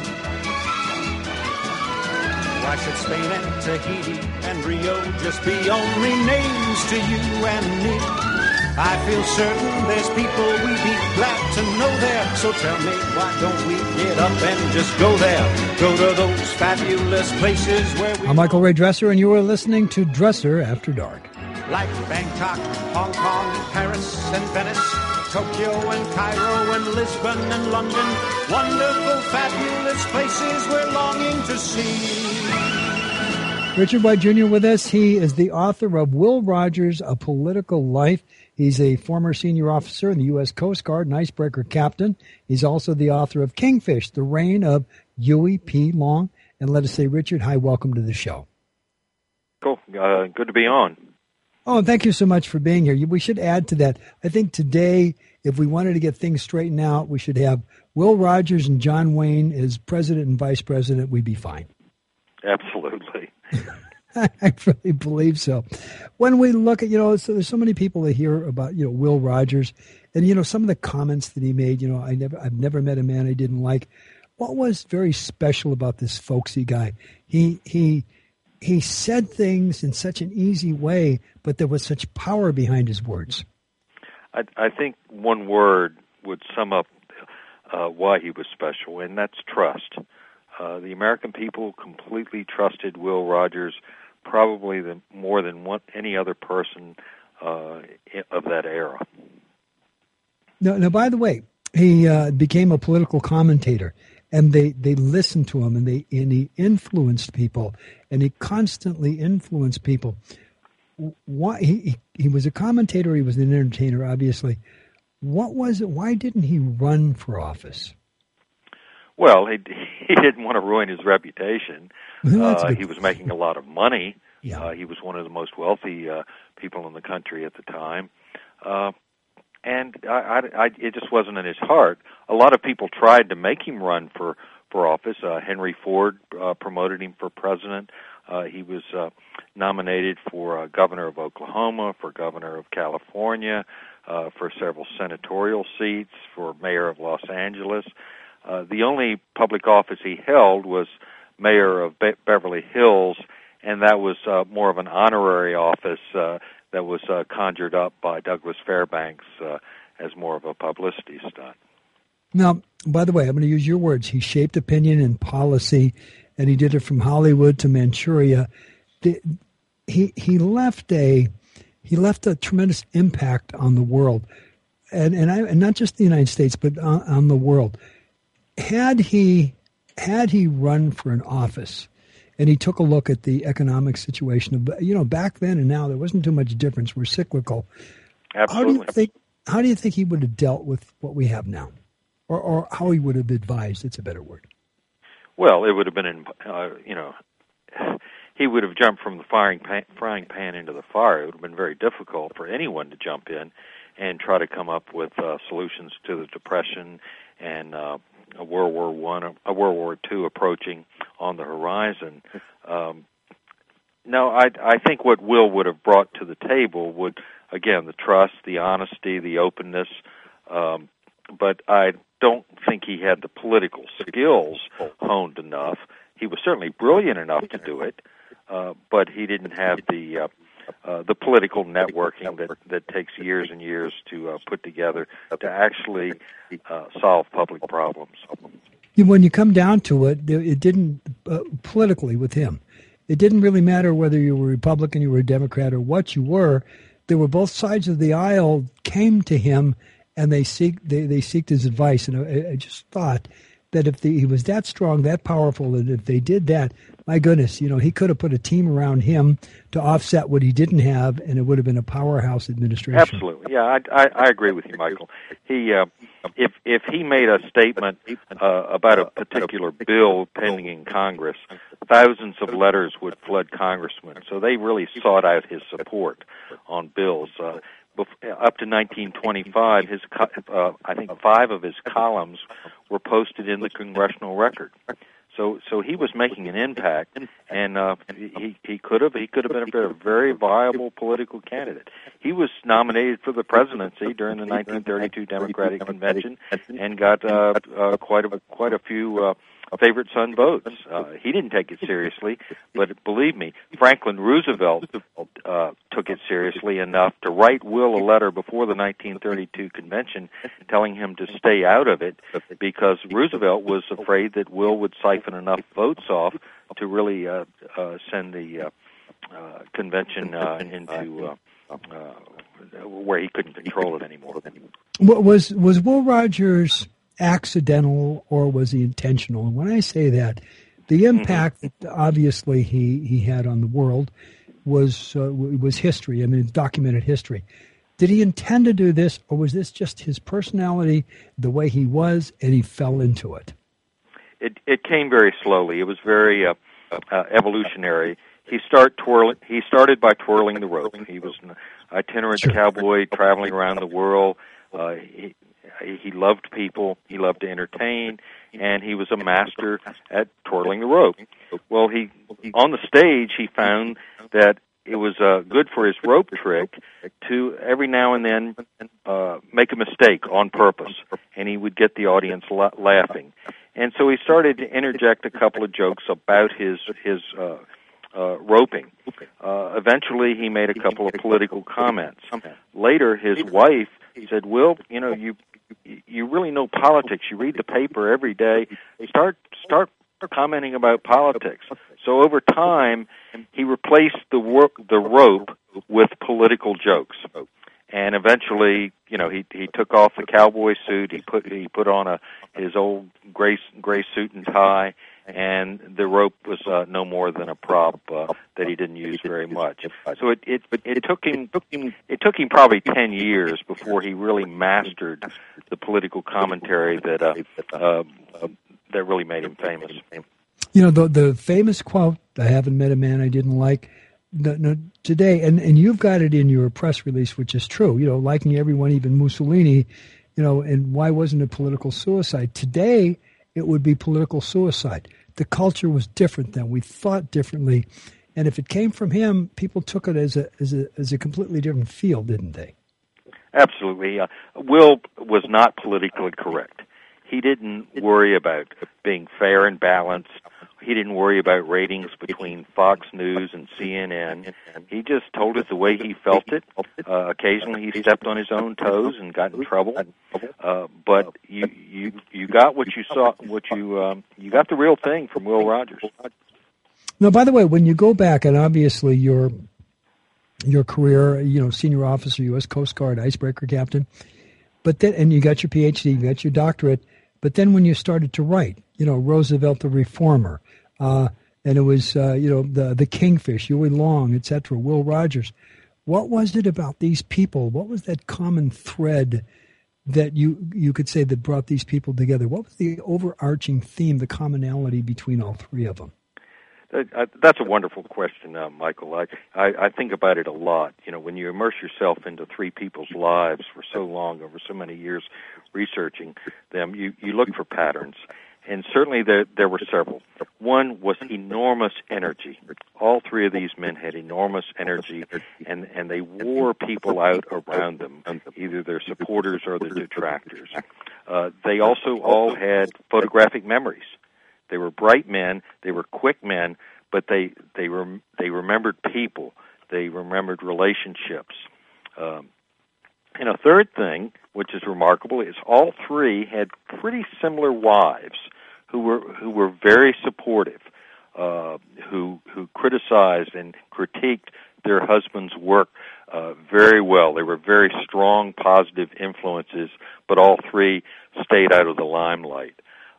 Why should Spain and Tahiti and Rio just be only names to you and me? I feel certain there's people we'd be glad to know there. So tell me, why don't we get up and just go there? Go to those fabulous places where we... I'm Michael Ray Dresser, and you are listening to Dresser After Dark. Like Bangkok, Hong Kong, Paris and Venice, Tokyo and Cairo and Lisbon and London. Wonderful, fabulous places we're longing to see. Richard White Jr. with us. He is the author of Will Rogers, A Political Life. He's a former senior officer in the U.S. Coast Guard and icebreaker captain. He's also the author of Kingfish, The Reign of Huey P. Long. And let us say, Richard, hi, welcome to the show. Cool. Good to be on. Oh, thank you so much for being here. We should add to that. I think today, if we wanted to get things straightened out, we should have Will Rogers and John Wayne as president and vice president. We'd be fine. Absolutely. I really believe so. When we look at, so there's so many people that hear about, Will Rogers and, some of the comments that he made, I've never met a man I didn't like. What was very special about this folksy guy? He said things in such an easy way, but there was such power behind his words. I think one word would sum up why he was special, and that's trust. The American people completely trusted Will Rogers, probably more than any other person of that era. Now, by the way, he became a political commentator, and they listened to him, and he influenced people, and he constantly influenced people. Why he was a commentator, he was an entertainer, obviously. What was it? Why didn't he run for office? Well, he didn't want to ruin his reputation. He was making a lot of money. Yeah. He was one of the most wealthy people in the country at the time. And it just wasn't in his heart. A lot of people tried to make him run for office. Henry Ford promoted him for president. He was nominated for governor of Oklahoma, for governor of California, for several senatorial seats, for mayor of Los Angeles. The only public office he held was mayor of Beverly Hills, and that was more of an honorary office that was conjured up by Douglas Fairbanks as more of a publicity stunt. Now, by the way, I'm going to use your words. He shaped opinion and policy, and he did it from Hollywood to Manchuria. He left a tremendous impact on the world, and not just the United States, but on the world. Had he run for an office, and he took a look at the economic situation of back then and now, there wasn't too much difference. We're cyclical. Absolutely. How do you think he would have dealt with what we have now, or how he would have advised? It's a better word. Well, it would have been he would have jumped from the frying pan into the fire. It would have been very difficult for anyone to jump in and try to come up with solutions to the Depression and a World War II approaching on the horizon. No, I think what Will would have brought to the table would again, the trust, the honesty, the openness, but I don't think he had the political skills honed enough. He was certainly brilliant enough to do it, but he didn't have the political networking that takes years and years to put together to actually solve public problems. When you come down to it, it didn't, politically with him, it didn't really matter whether you were Republican, you were a Democrat, or what you were. There were both sides of the aisle came to him, and they seeked his advice. And I just thought that if he was that strong, that powerful, and if they did that, my goodness, he could have put a team around him to offset what he didn't have, and it would have been a powerhouse administration. Absolutely, yeah, I agree with you, Michael. He, if he made a statement about a particular bill pending in Congress, thousands of letters would flood congressmen. So they really sought out his support on bills. Up to 1925, I think 5 of his columns were posted in the Congressional Record. So he was making an impact, and he could have been a very viable political candidate. He was nominated for the presidency during the 1932 Democratic Convention and got quite a few favorite son votes. He didn't take it seriously, but believe me, Franklin Roosevelt took it seriously enough to write Will a letter before the 1932 convention telling him to stay out of it, because Roosevelt was afraid that Will would siphon enough votes off to really send the convention into where he couldn't control it anymore. Was Will Rogers accidental, or was he intentional? And when I say that, the impact obviously he had on the world was history. I mean, it's documented history. Did he intend to do this, or was this just his personality, the way he was, and he fell into it? It came very slowly. It was very evolutionary. He started by twirling the rope. He was an itinerant cowboy traveling around the world. He loved people, he loved to entertain, and he was a master at twirling the rope. Well, on the stage, he found that it was good for his rope trick to every now and then make a mistake on purpose, and he would get the audience laughing. And so he started to interject a couple of jokes about his roping. Eventually, he made a couple of political comments. Later, his wife said, "Will, you really know politics. You read the paper every day. Start commenting about politics." So over time, he replaced the rope with political jokes, and eventually, he took off the cowboy suit. He put on his old gray suit and tie, and the rope was no more than a prop that he didn't use very much. So it took him probably 10 years before he really mastered the political commentary that really made him famous. The famous quote, "I haven't met a man I didn't like." No, today, and you've got it in your press release, which is true. Liking everyone, even Mussolini. And why wasn't it political suicide? Today, it would be political suicide. The culture was different then. We thought differently, and if it came from him, people took it as a completely different field, didn't they? Absolutely. Will was not politically correct. He didn't worry about being fair and balanced. He didn't worry about ratings between Fox News and CNN. He just told it the way he felt it. Occasionally, he stepped on his own toes and got in trouble. But you got what you saw. You got the real thing from Will Rogers. Now, by the way, when you go back, and obviously your career, senior officer, U.S. Coast Guard, icebreaker captain, but then, and you got your PhD, you got your doctorate, but then when you started to write, Roosevelt the Reformer, and it was, the Kingfish, Huey Long, etc., Will Rogers. What was it about these people? What was that common thread that you could say that brought these people together? What was the overarching theme, the commonality between all three of them? That's a wonderful question, Michael. I think about it a lot. When you immerse yourself into three people's lives for so long, over so many years researching them, you look for patterns. And certainly there were several. One was enormous energy. All three of these men had enormous energy, and they wore people out around them, either their supporters or their detractors. They also all had photographic memories. They were bright men, they were quick men, but they remembered people. They remembered relationships. And a third thing, which is remarkable, is all three had pretty similar wives who were very supportive, who criticized and critiqued their husband's work very well. They were very strong, positive influences, but all three stayed out of the limelight.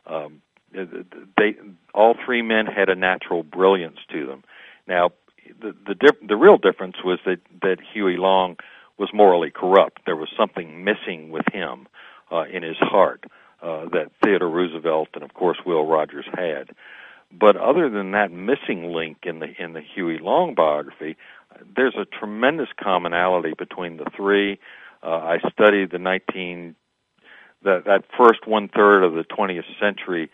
All three men had a natural brilliance to them. Now, the real difference was that Huey Long was morally corrupt. There was something missing with him in his heart that Theodore Roosevelt and, of course, Will Rogers had. But other than that missing link in the Huey Long biography, there's a tremendous commonality between the three. I studied that first 1/3 of the 20th century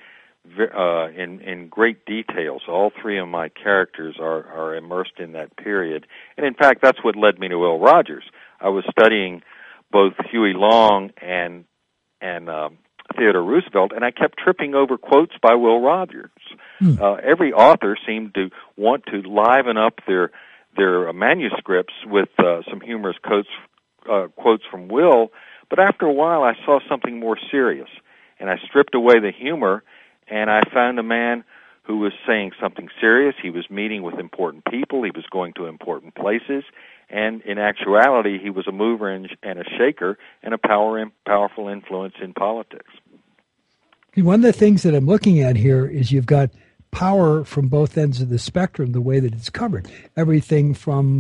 in great detail. So all three of my characters are immersed in that period. And in fact, that's what led me to Will Rogers. I was studying both Huey Long and Theodore Roosevelt, and I kept tripping over quotes by Will Rogers. Every author seemed to want to liven up their manuscripts with some humorous quotes from Will, but after a while I saw something more serious, and I stripped away the humor, and I found a man who was saying something serious. He was meeting with important people. He was going to important places. And in actuality, he was a mover and a shaker and a powerful influence in politics. One of the things that I'm looking at here is you've got power from both ends of the spectrum, the way that it's covered. Everything from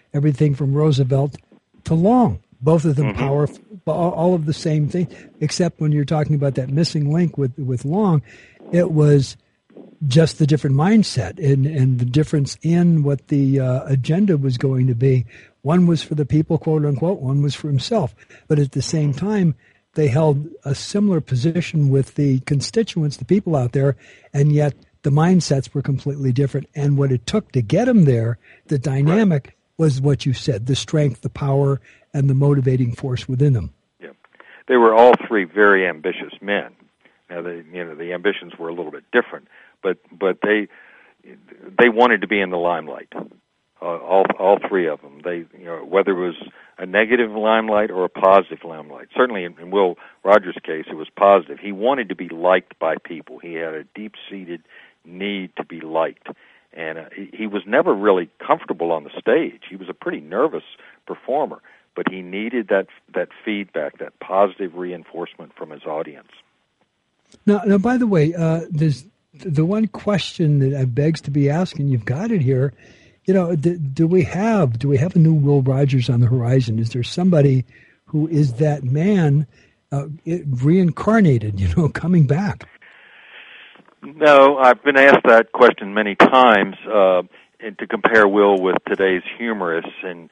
Roosevelt to Long. Both of them powerful, all of the same thing, except when you're talking about that missing link with Long, it was just the different mindset and the difference in what the agenda was going to be. One was for the people, quote unquote, one was for himself. But at the same time, they held a similar position with the constituents, the people out there, and yet the mindsets were completely different. And what it took to get them there, the dynamic was what you said, the strength, the power, and the motivating force within them. Yeah. They were all three very ambitious men. Now, the ambitions were a little bit different, but they wanted to be in the limelight. All three of them. They, whether it was a negative limelight or a positive limelight. Certainly, in Will Rogers' case, it was positive. He wanted to be liked by people. He had a deep-seated need to be liked, and he was never really comfortable on the stage. He was a pretty nervous performer, but he needed that feedback, that positive reinforcement from his audience. Now, by the way, there's the one question that begs to be asked, and you've got it here. Do we have a new Will Rogers on the horizon? Is there somebody who is that man reincarnated, coming back? No, I've been asked that question many times, and to compare Will with today's humorists, and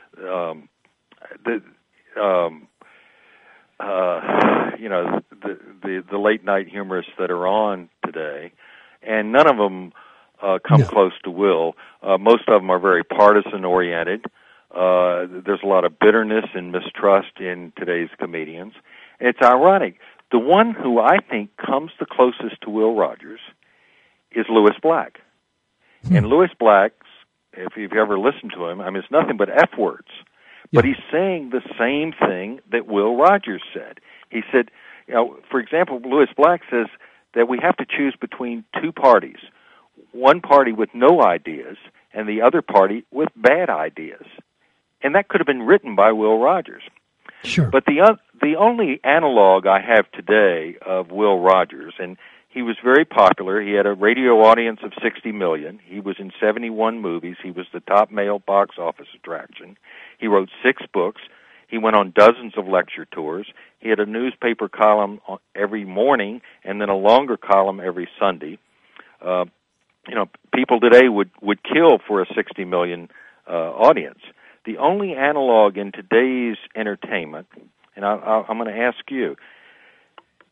the late night humorists that are on today, and none of them come close to Will. Most of them are very partisan oriented. There's a lot of bitterness and mistrust in today's comedians. And it's ironic. The one who I think comes the closest to Will Rogers is Louis Black. And Louis Black's, if you've ever listened to him, it's nothing but F words. But he's saying the same thing that Will Rogers said. He said, for example, Louis Black says that we have to choose between two parties. One party with no ideas and the other party with bad ideas. And that could have been written by Will Rogers. Sure. But the only analog I have today of Will Rogers, and he was very popular. He had a radio audience of 60 million. He was in 71 movies. He was the top male box office attraction. He wrote 6 books. He went on dozens of lecture tours. He had a newspaper column every morning and then a longer column every Sunday. People today would kill for a 60 million audience. The only analog in today's entertainment, and I'm going to ask you,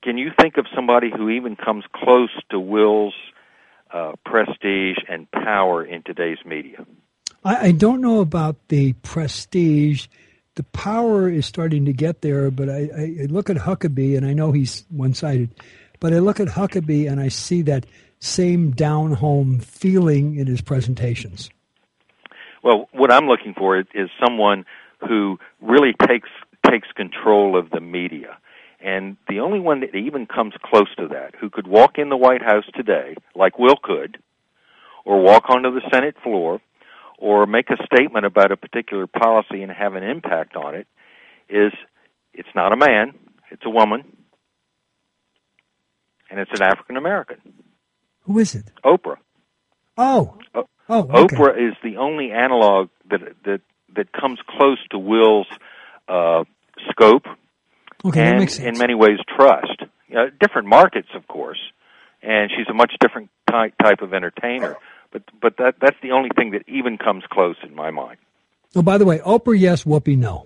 can you think of somebody who even comes close to Will's prestige and power in today's media? I don't know about the prestige. The power is starting to get there, but I look at Huckabee, and I know he's one-sided, but I look at Huckabee and I see that same down-home feeling in his presentations. Well, what I'm looking for is someone who really takes control of the media. And the only one that even comes close to that, who could walk in the White House today, like Will could, or walk onto the Senate floor, or make a statement about a particular policy and have an impact on it, it's not a man, it's a woman, and it's an African American. Who is it? Oprah. Oh, okay. Oprah is the only analog that comes close to Will's scope, okay, and that makes sense. In many ways trust. Different markets, of course, and she's a much different type of entertainer. But that's the only thing that even comes close in my mind. Oh, by the way, Oprah yes, Whoopi no.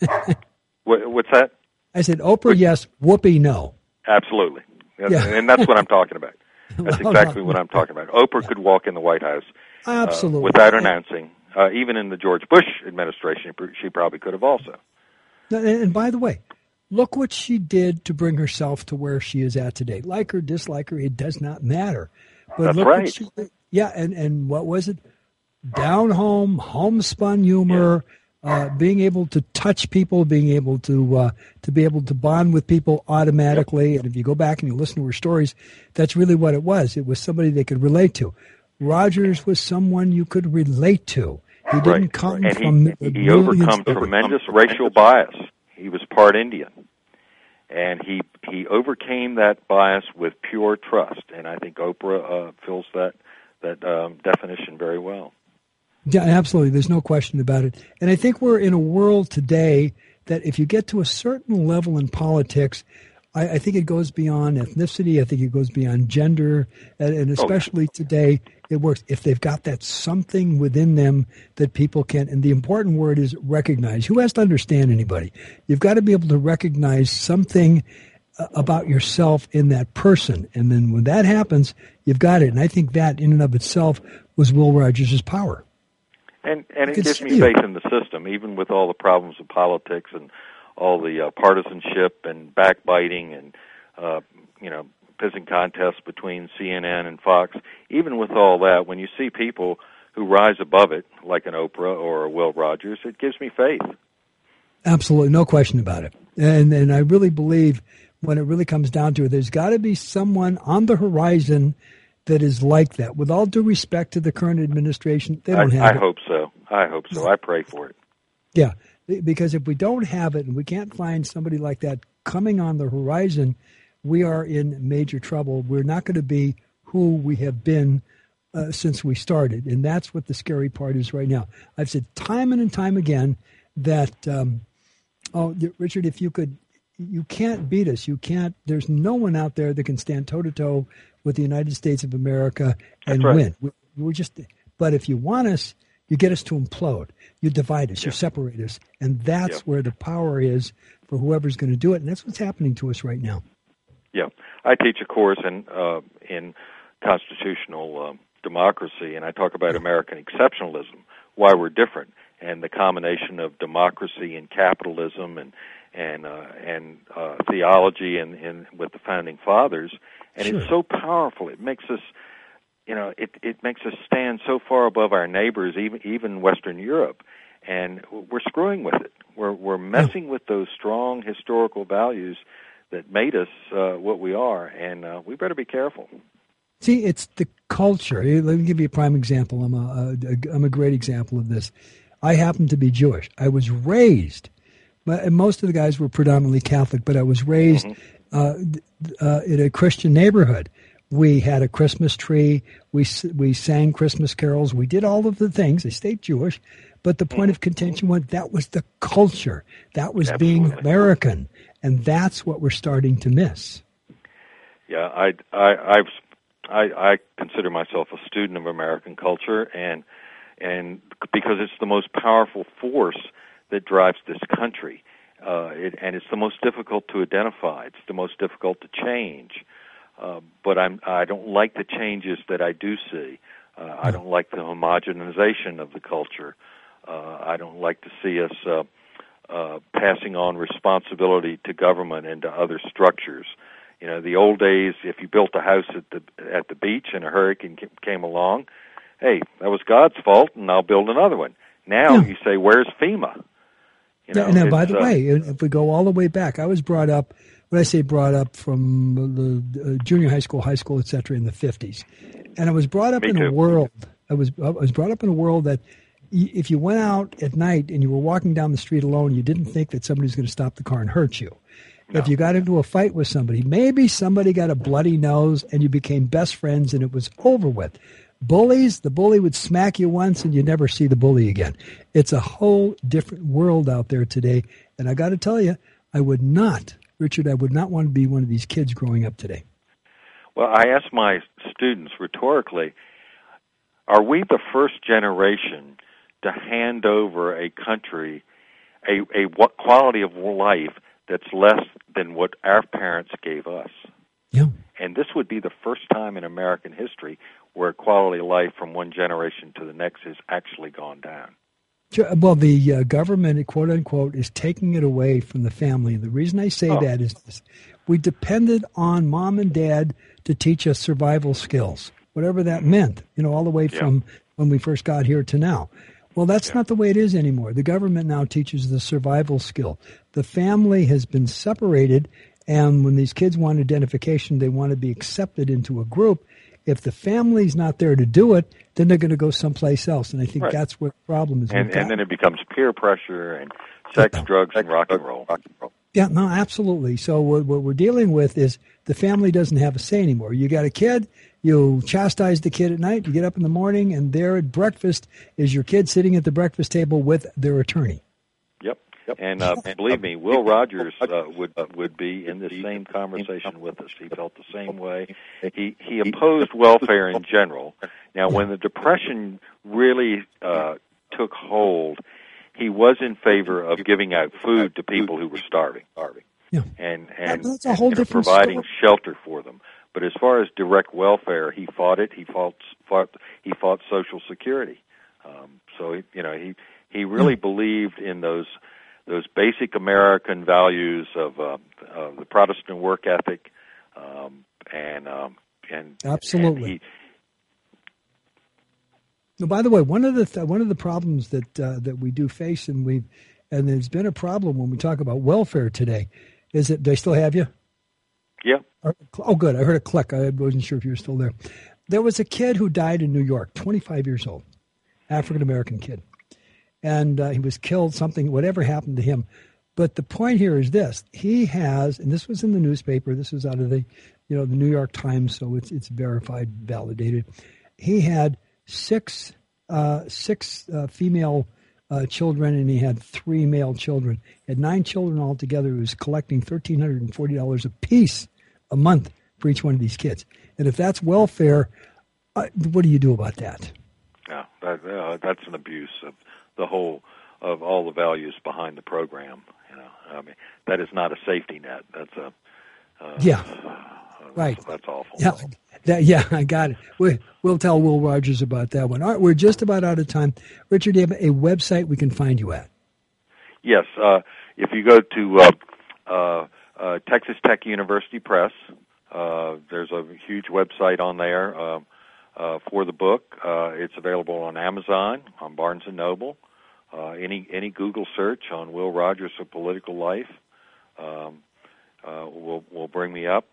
What's that? I said Oprah yes, Whoopi no. Absolutely. Yeah. And that's what I'm talking about. That's exactly what I'm talking about. Oprah could walk in the White House absolutely without announcing. Even in the George Bush administration, she probably could have also. And by the way, look what she did to bring herself to where she is at today. Like her, dislike her, it does not matter. But that's look right. What she did. Yeah, and what was it? Down home, homespun humor, being able to touch people, being able to be able to bond with people automatically. Yep. And if you go back and you listen to her stories, that's really what it was. It was somebody they could relate to. Rogers was someone you could relate to. He didn't come and from he overcome tremendous racial bias. He was part Indian, and he overcame that bias with pure trust. And I think Oprah fills that definition very well. Yeah, absolutely. There's no question about it. And I think we're in a world today that if you get to a certain level in politics, I think it goes beyond ethnicity. I think it goes beyond gender. And especially today, it works if they've got that something within them that people can. And the important word is recognize. Who has to understand anybody? You've got to be able to recognize something about yourself in that person. And then when that happens, you've got it. And I think that in and of itself was Will Rogers' power. And it gives me faith in the system, even with all the problems of politics and all the partisanship and backbiting and, pissing contests between CNN and Fox. Even with all that, when you see people who rise above it, like an Oprah or a Will Rogers, it gives me faith. Absolutely, no question about it. And I really believe when it really comes down to it, there's got to be someone on the horizon that is like that. With all due respect to the current administration, they don't have it. I hope so. I pray for it. Yeah, because if we don't have it and we can't find somebody like that coming on the horizon, we are in major trouble. We're not going to be who we have been since we started, and that's what the scary part is right now. I've said time and time again that, Richard, if you can't beat us. You can't. There's no one out there that can stand toe-to-toe with the United States of America and win. We're just. But if you want us, you get us to implode. You divide us. You separate us, and that's where the power is for whoever's going to do it. And that's what's happening to us right now. Yeah, I teach a course in constitutional democracy, and I talk about American exceptionalism, why we're different, and the combination of democracy and capitalism and theology and with the founding fathers, and it's so powerful. It makes us, it makes us stand so far above our neighbors, even Western Europe, and we're screwing with it. We're messing with those strong historical values that made us what we are, and we better be careful. See, it's the culture. Let me give you a prime example. I'm a great example of this. I happen to be Jewish. I was raised. Most of the guys were predominantly Catholic, but I was raised in a Christian neighborhood. We had a Christmas tree. We sang Christmas carols. We did all of the things. I stayed Jewish, but the point of contention was that was the culture. That was being American, and that's what we're starting to miss. Yeah, I consider myself a student of American culture, and because it's the most powerful force that drives this country. and it's the most difficult to identify. It's the most difficult to change. But I don't like the changes that I do see. I don't like the homogenization of the culture. I don't like to see us passing on responsibility to government and to other structures. You know, the old days, if you built a house at the beach and a hurricane came along, hey, that was God's fault, and I'll build another one. Now you say, where's FEMA? You know, now, by the way, if we go all the way back, I was brought up, when I say brought up, from the junior high school, et cetera, in the 50s. And I was brought up in a world, I was brought up in a world that if you went out at night and you were walking down the street alone, you didn't think that somebody was going to stop the car and hurt you. No. If you got into a fight with somebody, maybe somebody got a bloody nose and you became best friends and it was over with. Bullies, the bully would smack you once and you never see the bully again. It's a whole different world out there today. And I got to tell you, Richard, I would not want to be one of these kids growing up today. Well, I ask my students rhetorically, are we the first generation to hand over a country a quality of life that's less than what our parents gave us? Yeah. And this would be the first time in American history where quality of life from one generation to the next has actually gone down. Well, the government, quote unquote, is taking it away from the family. And the reason I say that is this. We depended on mom and dad to teach us survival skills, whatever that meant, all the way from when we first got here to now. Well, that's not the way it is anymore. The government now teaches the survival skill. The family has been separated, and when these kids want identification, they want to be accepted into a group. If the family's not there to do it, then they're going to go someplace else. And I think that's where the problem is. And then it becomes peer pressure and sex, drugs, and rock and roll. Yeah, no, absolutely. So what we're dealing with is the family doesn't have a say anymore. You got a kid, you chastise the kid at night, you get up in the morning, and there at breakfast is your kid sitting at the breakfast table with their attorney. Yep. And believe me, Will Rogers would be in the same conversation with us. He felt the same way. He opposed welfare in general. Now, when the Depression really took hold, he was in favor of giving out food to people who were starving. Yeah. And that's a whole different providing story. shelter for them. But as far as direct welfare, he fought it. He fought Social Security. So he really believed in those basic American values of the Protestant work ethic, and absolutely. By the way, one of the problems that we do face, and there's been a problem when we talk about welfare today, is that, do I still have you? Yeah. Oh, good. I heard a click. I wasn't sure if you were still there. There was a kid who died in New York, 25 years old, African-American kid. And he was killed, whatever happened to him. But the point here is this. He has, and this was in the newspaper, this was out of the New York Times, so it's verified, validated. He had six female children, and he had 3 male children. He had 9 children altogether. He was collecting $1,340 a piece a month for each one of these kids. And if that's welfare, what do you do about that? Yeah, that's an abuse of all the values behind the program. I mean, that is not a safety net. That's right. That's awful. Yeah, I got it. We'll tell Will Rogers about that one. All right, we're just about out of time. Richard, do you have a website we can find you at? Yes. If you go to Texas Tech University Press, there's a huge website on there for the book. It's available on Amazon, on Barnes & Noble. Any Google search on Will Rogers, A Political Life will bring me up.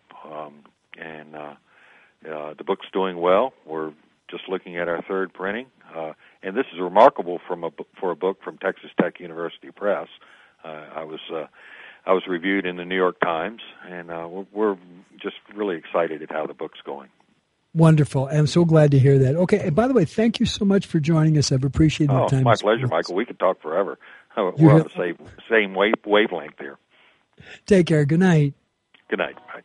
The book's doing well. We're just looking at our 3rd printing. And this is remarkable for a book from Texas Tech University Press. I was reviewed in the New York Times, and we're just really excited at how the book's going. Wonderful. I'm so glad to hear that. Okay, and by the way, thank you so much for joining us. I've appreciated the time. My pleasure, Michael. We could talk forever. We're on the same wavelength here. Take care. Good night. Good night. Bye.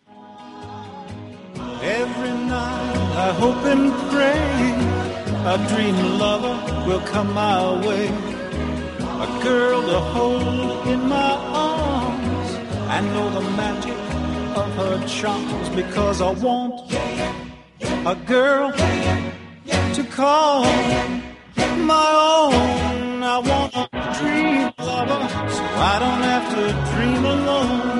Every night I hope and pray a dream lover will come my way. a girl to hold in my arms, and know the magic of her charms, because I want a girl to call my own. I want a dream lover, so I don't have to dream alone.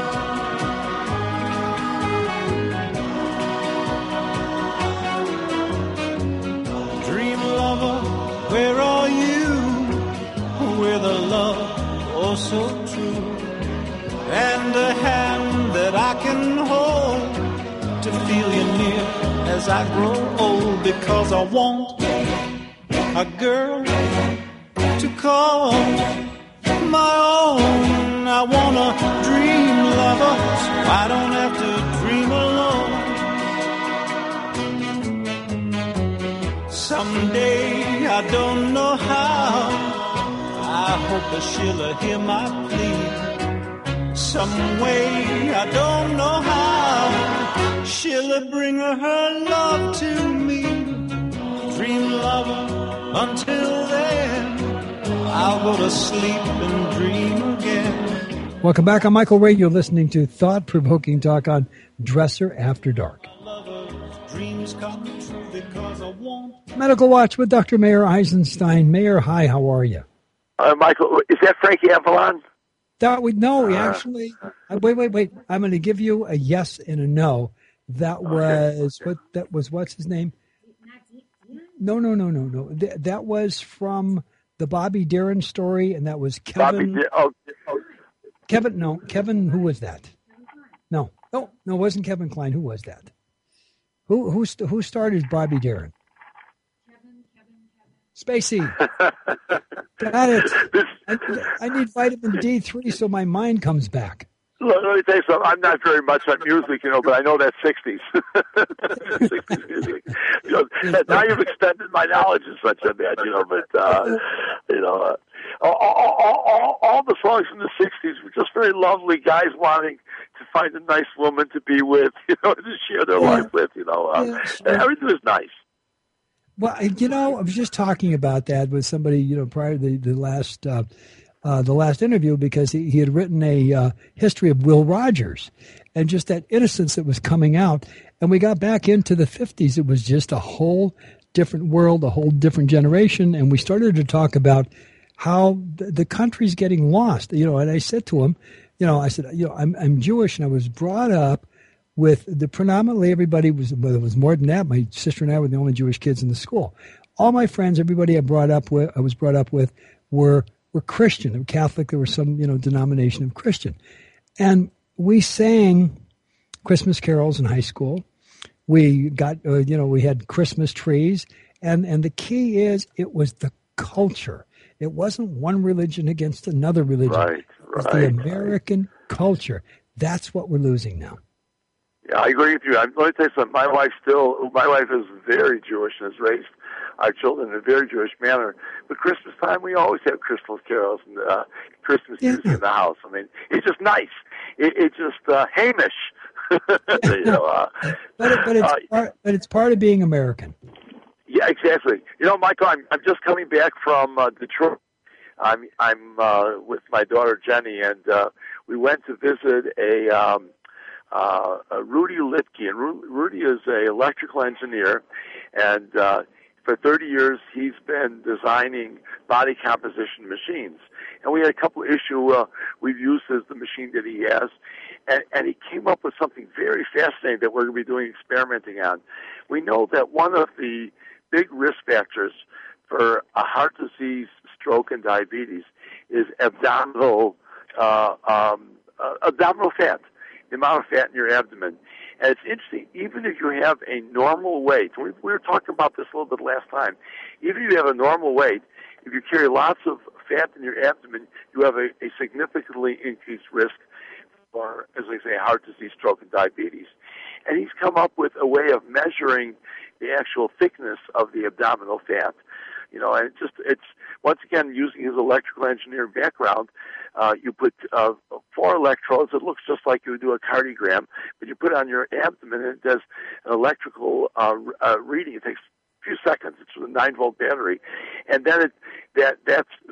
Dream lover, where are you? With a love oh so true, and a hand that I can hold to feel you near as I grow old, because I want a girl to call my own. I want a dream lover, so I don't have to dream alone. Someday, I don't know how, I hope that she'll hear my plea. Some way, I don't know how, she'll bring her love to me. Dream lover, until then, I'll go to sleep and dream again. Welcome back. I'm Michael Ray. You're listening to Thought-Provoking Talk on Dresser After Dark. Medical Watch with Dr. Mayer Eisenstein. Mayer, hi, how are you? Michael, is that Frankie Avalon? Actually, wait. I'm going to give you a yes and a no. That was, what's his name? No. That was from the Bobby Darin story, and that was Kevin. Kevin, who was that? No, it wasn't Kevin Klein. Who was that? Who started Bobby Darin? Spacey. Got it. I need vitamin D3 so my mind comes back. Let me tell you something. I'm not very much on music, but I know that's 60s. 60s music. Now you've extended my knowledge in such a bit, all the songs from the 60s were just very lovely guys wanting to find a nice woman to be with, to share their life with, everything was nice. Well, I was just talking about that with somebody, prior to the last interview, because he had written a history of Will Rogers and just that innocence that was coming out. And we got back into the 50s. It was just a whole different world, a whole different generation. And we started to talk about how the country's getting lost, and I said to him, I'm Jewish, and I was brought up with the predominantly everybody was, well, it was more than that. My sister and I were the only Jewish kids in the school. All my friends, everybody I was brought up with were Christian. They were Catholic. There was some, denomination of Christian. And we sang Christmas carols in high school. We got, we had Christmas trees. And the key is it was the culture. It wasn't one religion against another religion. Right. It was the American culture. That's what we're losing now. Yeah, I agree with you. Let me tell you something. My wife is very Jewish and has raised our children in a very Jewish manner. But Christmas time, we always have Christmas carols and Christmas music in the house. I mean, it's just nice. It's just Hamish. But it's part of being American. Yeah, exactly. Michael, I'm just coming back from Detroit. I'm with my daughter Jenny, and we went to visit a Rudy Lipke, and Rudy is an electrical engineer, and for 30 years he's been designing body composition machines. And we had a couple of issues we've used as the machine that he has, and he came up with something very fascinating that we're going to be doing experimenting on. We know that one of the big risk factors for a heart disease, stroke, and diabetes is abdominal fat, the amount of fat in your abdomen. And it's interesting, even if you have a normal weight, we were talking about this a little bit last time, even if you have a normal weight, if you carry lots of fat in your abdomen, you have a significantly increased risk for, as I say, heart disease, stroke, and diabetes. And he's come up with a way of measuring the actual thickness of the abdominal fat. And it's once again, using his electrical engineering background, you put 4 electrodes. It looks just like you would do a cardiogram, but you put it on your abdomen, and it does an electrical reading. It takes a few seconds. It's with a 9-volt battery, and then that's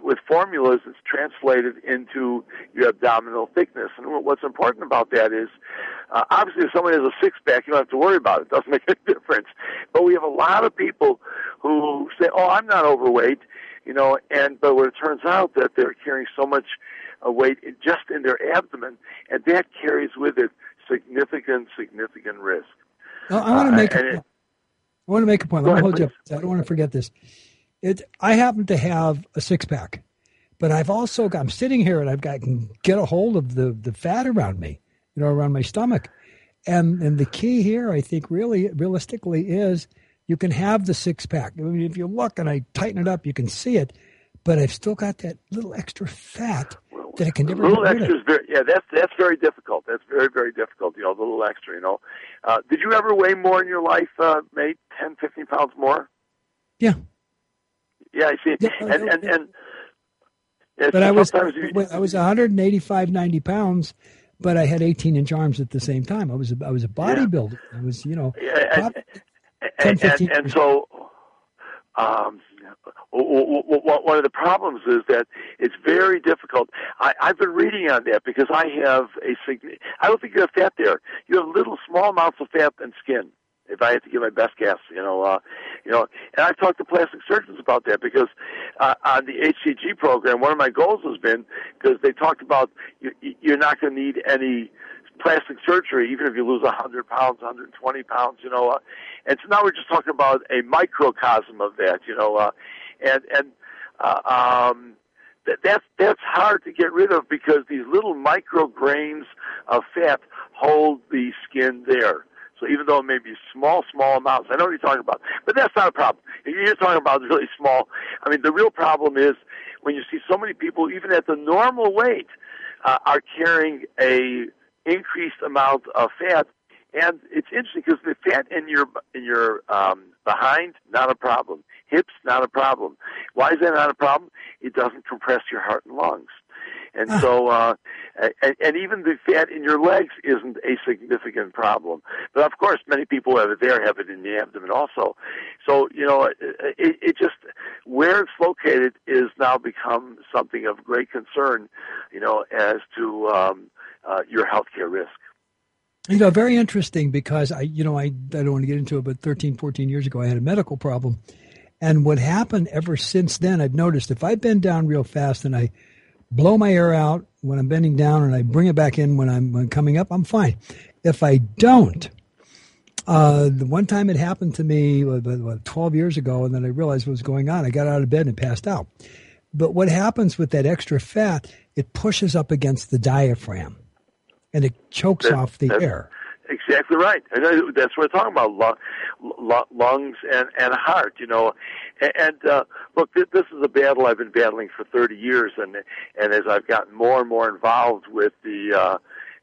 with formulas, it's translated into your abdominal thickness. And what's important about that is, obviously, if someone has a six-pack, you don't have to worry about it. It doesn't make a difference. But we have a lot of people who say, "Oh, I'm not overweight," but when it turns out that they're carrying so much weight just in their abdomen, and that carries with it significant risk. I want to make a point. Let me hold you up. I don't want to forget this. I happen to have a six-pack, but I'm sitting here and I can get a hold of the fat around me, around my stomach. And the key here, I think, realistically is you can have the six-pack. I mean, if you look and I tighten it up, you can see it, but I've still got that little extra fat that I can never get rid of. That's very difficult. That's very, very difficult, the little extra, Did you ever weigh more in your life, Nate? 10, 15 pounds more? Yeah. Yeah, I see. But I was 185, 90 pounds, but I had 18-inch arms at the same time. I was a bodybuilder. I was, one of the problems is that it's very difficult. I've been reading on that because I have I don't think you have fat there. You have little, small amounts of fat and skin. If I had to give my best guess, and I've talked to plastic surgeons about that because on the HCG program, one of my goals has been, because they talked about you're not going to need any plastic surgery even if you lose 100 pounds, 120 pounds, and so now we're just talking about a microcosm of that, that's hard to get rid of because these little micro grains of fat hold the skin there. So even though it may be small amounts, I know what you're talking about, but that's not a problem. If you're talking about really small, I mean, the real problem is when you see so many people, even at the normal weight, are carrying a increased amount of fat. And it's interesting because the fat in your behind, not a problem. Hips, not a problem. Why is that not a problem? It doesn't compress your heart and lungs. And so, and even the fat in your legs isn't a significant problem. But of course, many people have it in the abdomen also. So, it just, where it's located is now become something of great concern, as to your healthcare risk. Very interesting because I don't want to get into it, but 13, 14 years ago, I had a medical problem. And what happened ever since then, I've noticed if I bend down real fast and I blow my air out when I'm bending down and I bring it back in when I'm coming up, I'm fine. If I don't, the one time it happened to me 12 years ago, and then I realized what was going on. I got out of bed and passed out. But what happens with that extra fat, it pushes up against the diaphragm, and it chokes off the air. Exactly right. And that's what we're talking about, lungs and heart, And look, this is a battle I've been battling for 30 years, and as I've gotten more and more involved with the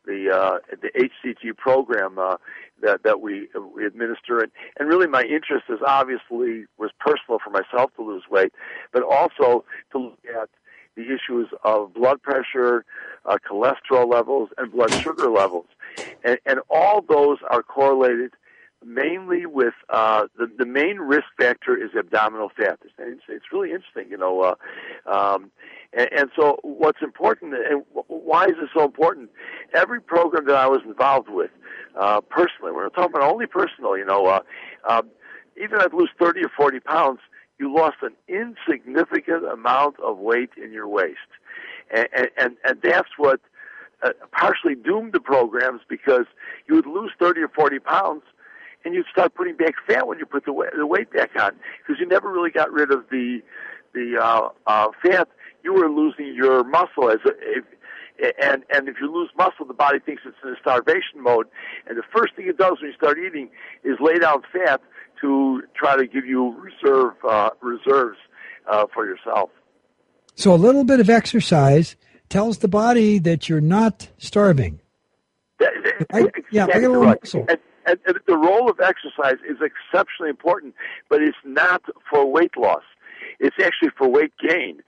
HCG program that we administer, and really my interest was personal for myself to lose weight, but also to look at the issues of blood pressure, cholesterol levels, and blood sugar levels. And all those are correlated mainly with the main risk factor is abdominal fat. It's really interesting, and so what's important, and why is it so important? Every program that I was involved with, personally, we're talking about only personal, even if I lose 30 or 40 pounds, you lost an insignificant amount of weight in your waist. And that's what partially doomed the programs, because you would lose 30 or 40 pounds and you'd start putting back fat when you put the weight back on, because you never really got rid of the fat. You were losing your muscle and if you lose muscle, the body thinks it's in a starvation mode, and the first thing it does when you start eating is lay down fat to try to give you reserves for yourself. So a little bit of exercise tells the body that you're not starving. Exactly right. And the role of exercise is exceptionally important, but it's not for weight loss. It's actually for weight gain.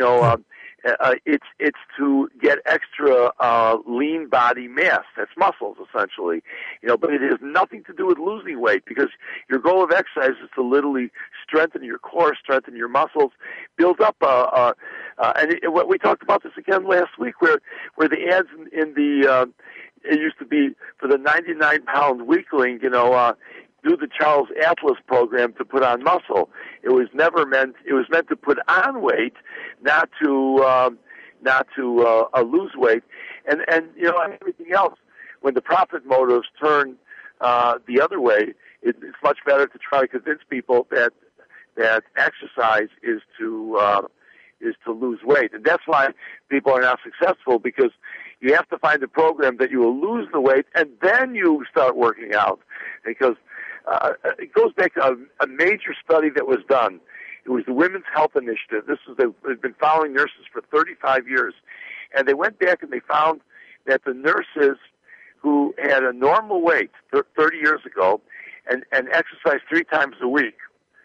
It's to get extra lean body mass. That's muscles, essentially. But it has nothing to do with losing weight, because your goal of exercise is to literally strengthen your core, strengthen your muscles, build up What we talked about this again last week, where the ads in the it used to be for the 99-pound weakling, do the Charles Atlas program to put on muscle. It was meant to put on weight, not to lose weight, and everything else. When the profit motives turn the other way, it's much better to try to convince people that exercise is to lose weight, and that's why people are not successful, because you have to find a program that you will lose the weight and then you start working out. Because it goes back to a major study that was done. It was the Women's Health Initiative. They've been following nurses for 35 years, and they went back and they found that the nurses who had a normal weight 30 years ago and exercised 3 times a week,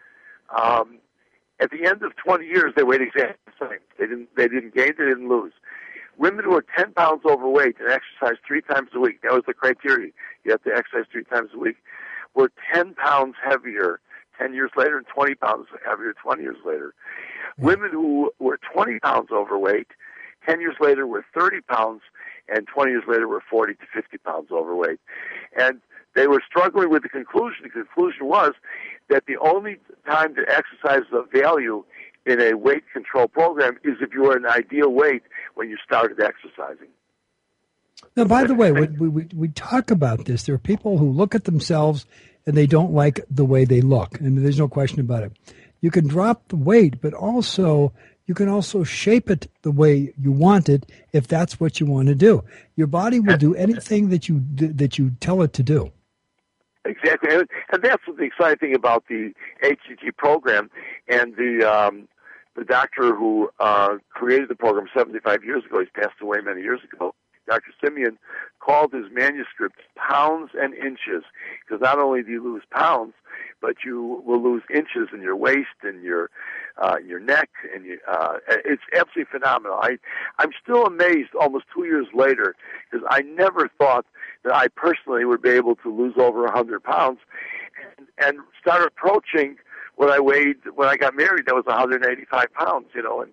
at the end of 20 years, they weighed exactly the same. They didn't gain, they didn't lose. Women who were 10 pounds overweight and exercised 3 times a week, that was the criteria. You have to exercise 3 times a week, were 10 pounds heavier 10 years later and 20 pounds heavier 20 years later. Women who were 20 pounds overweight, 10 years later were 30 pounds, and 20 years later were 40 to 50 pounds overweight. And they were struggling with the conclusion. The conclusion was that the only time to exercise of value in a weight control program is if you were an ideal weight when you started exercising. Now, by the way, we talk about this. There are people who look at themselves and they don't like the way they look, and there's no question about it. You can drop the weight, but you can also shape it the way you want it if that's what you want to do. Your body will do anything that you tell it to do. Exactly, and that's the exciting thing about the HCG program. And the doctor who created the program 75 years ago, he's passed away many years ago, Dr. Simeon, called his manuscript Pounds and Inches, because not only do you lose pounds, but you will lose inches in your waist and your neck, and it's absolutely phenomenal. I'm still amazed almost 2 years later, because I never thought that I personally would be able to lose over 100 pounds and start approaching what I weighed when I got married. That was 185 pounds,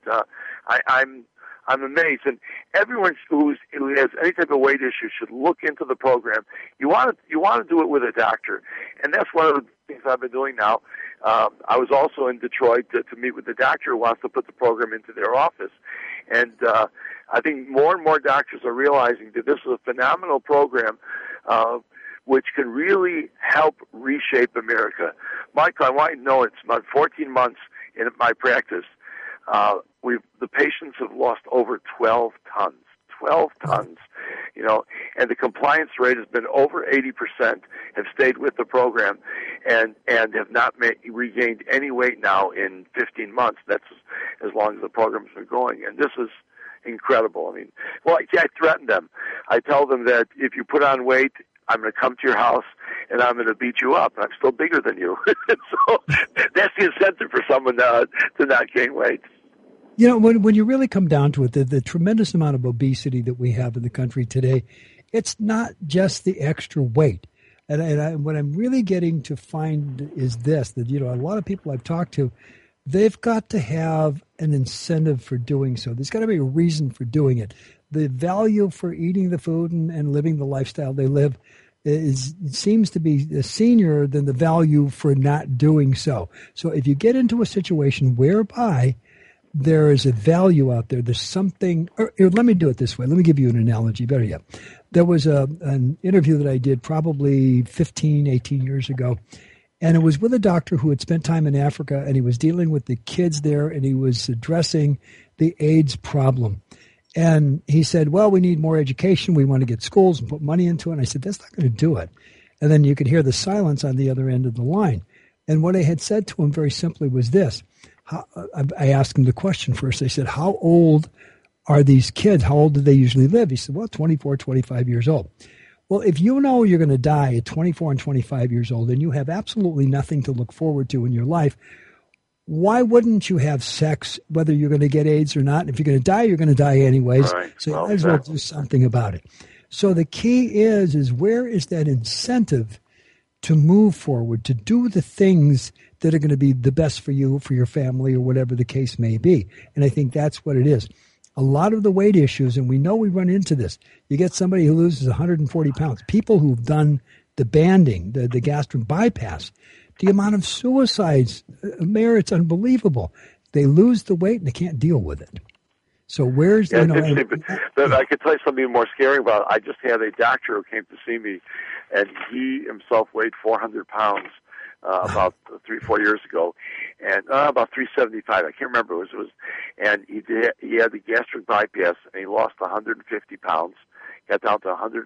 and I'm amazed. And everyone who has any type of weight issue should look into the program. You want to do it with a doctor, and that's one of the things I've been doing now. I was also in Detroit to meet with the doctor who wants to put the program into their office, and I think more and more doctors are realizing that this is a phenomenal program which can really help reshape America. Michael, I want you to know it's about 14 months in my practice. The patients have lost over 12 tons. 12 tons, and the compliance rate has been over 80%, have stayed with the program, and have not regained any weight now in 15 months. That's as long as the program's been going, and this is incredible. I threaten them. I tell them that if you put on weight, I'm going to come to your house and I'm going to beat you up. I'm still bigger than you. So that's the incentive for someone to not gain weight. When you really come down to it, the tremendous amount of obesity that we have in the country today, it's not just the extra weight. And what I'm really getting to find is this, that, a lot of people I've talked to, they've got to have an incentive for doing so. There's got to be a reason for doing it. The value for eating the food and living the lifestyle they live seems to be senior than the value for not doing so. So if you get into a situation whereby there is a value out there, there's something, or let me do it this way. Let me give you an analogy, better yet. There was an interview that I did probably 15, 18 years ago, and it was with a doctor who had spent time in Africa, and he was dealing with the kids there, and he was addressing the AIDS problem. And he said, well, we need more education. We want to get schools and put money into it. And I said, that's not going to do it. And then you could hear the silence on the other end of the line. And what I had said to him very simply was this. I asked him the question first. I said, how old are these kids? How old do they usually live? He said, well, 24, 25 years old. Well, if you know you're going to die at 24 and 25 years old and you have absolutely nothing to look forward to in your life, why wouldn't you have sex, whether you're going to get AIDS or not? If you're going to die, you're going to die anyways. Right. So you might as well do something about it. So the key is where is that incentive to move forward, to do the things that are going to be the best for you, for your family, or whatever the case may be. And I think that's what it is. A lot of the weight issues, and we know we run into this. You get somebody who loses 140 pounds. People who've done the banding, the gastric bypass, the amount of suicides, Mayor, it's unbelievable. They lose the weight and they can't deal with it. So where's, I could tell you something more scary about it. I just had a doctor who came to see me, and he himself weighed 400 pounds about 3-4 years ago, and about 375. I can't remember. It was and he had the gastric bypass, and he lost 150 pounds, got down to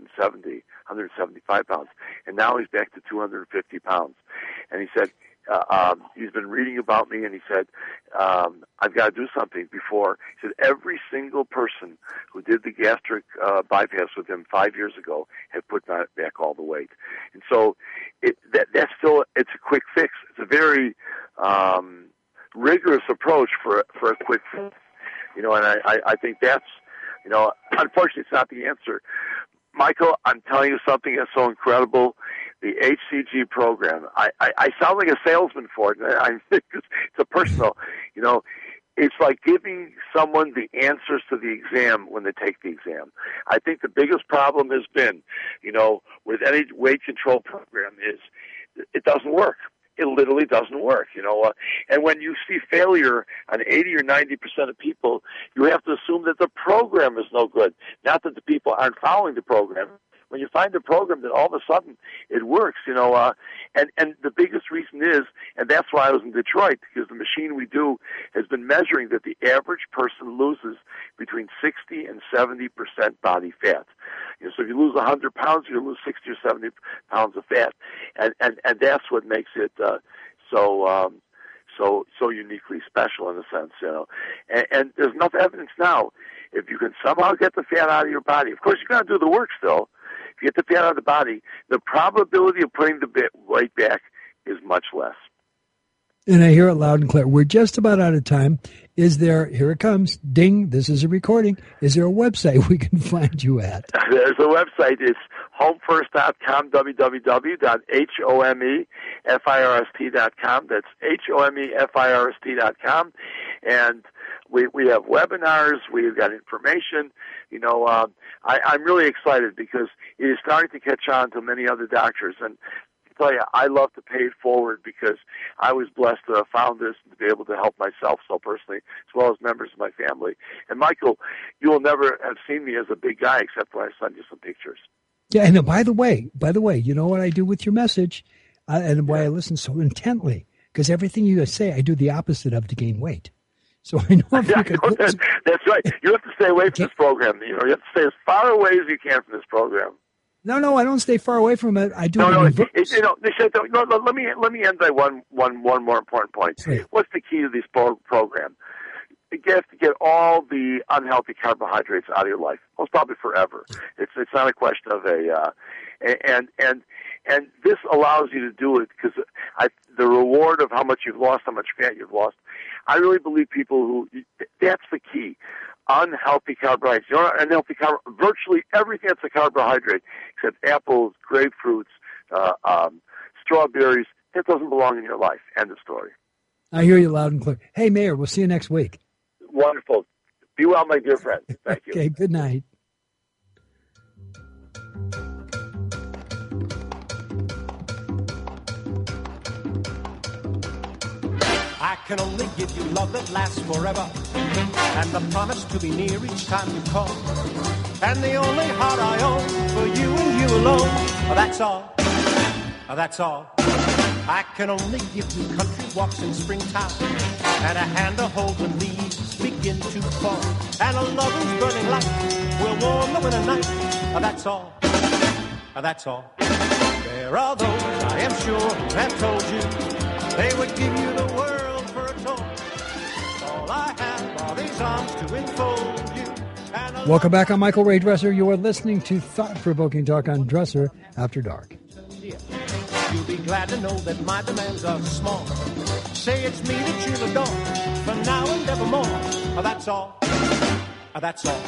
175 pounds, and now he's back to 250 pounds. And he said, he's been reading about me, and he said, I've got to do something before. He said, every single person who did the gastric bypass with him 5 years ago had put back all the weight. And so that's still, it's a quick fix. It's a very rigorous approach for a quick fix. And I think that's, unfortunately it's not the answer. Michael, I'm telling you something that's so incredible. The HCG program. I sound like a salesman for it. It's a personal, it's like giving someone the answers to the exam when they take the exam. I think the biggest problem has been, with any weight control program is it doesn't work. It literally doesn't work, and when you see failure on 80 or 90% of people, you have to assume that the program is no good, not that the people aren't following the program. When you find a program that all of a sudden it works, and the biggest reason is, and that's why I was in Detroit, because the machine we do has been measuring that the average person loses between 60 and 70% body fat. So if you lose 100 pounds, you lose 60 or 70 pounds of fat, and that's what makes it so uniquely special in a sense, And there's enough evidence now. If you can somehow get the fat out of your body, of course you got to do the work still. If you get the fat out of the body, the probability of putting the weight back is much less. And I hear it loud and clear. We're just about out of time. Is there, here it comes, ding, this is a recording. Is there a website we can find you at? There's a website. It's homefirst.com, www.homefirst.com. That's homefirst.com. And we have webinars. We've got information. I'm really excited because it is starting to catch on to many other doctors. And I tell you, I love to pay it forward because I was blessed to have found this and to be able to help myself so personally, as well as members of my family. And Michael, you will never have seen me as a big guy except when I send you some pictures. Yeah, and by the way, you know what I do with your message and why I listen so intently? Because everything you say, I do the opposite of to gain weight. So I know if you can. That's right. You have to stay away from this program. You have to stay as far away as you can from this program. No, I don't stay far away from it. I do. Let me end by one more important point. Right. What's the key to this program? You have to get all the unhealthy carbohydrates out of your life, most probably forever. It's not a question of and this allows you to do it because the reward of how much you've lost, how much fat you've lost. I really believe that's the key. Unhealthy carbohydrates. Virtually everything that's a carbohydrate, except apples, grapefruits, strawberries, it doesn't belong in your life. End of story. I hear you loud and clear. Hey, Mayor, we'll see you next week. Wonderful. Be well, my dear friend. Thank you. Okay, good night. I can only give you love that lasts forever, and the promise to be near each time you call, and the only heart I own for you and you alone. That's all. That's all. I can only give you country walks in springtime, and a hand to hold when leaves begin to fall, and a lover's burning light will warm the winter night. That's all. That's all. There are those, I am sure, who have told you they would give you the world for a toy. All I have are these arms to enfold you. Welcome back. I'm Michael Ray Dresser. You are listening to Thought-Provoking Talk on Dresser After Dark. You'll be glad to know that my demands are small. Say it's me that you'll adore, for now and evermore. That's all. That's all.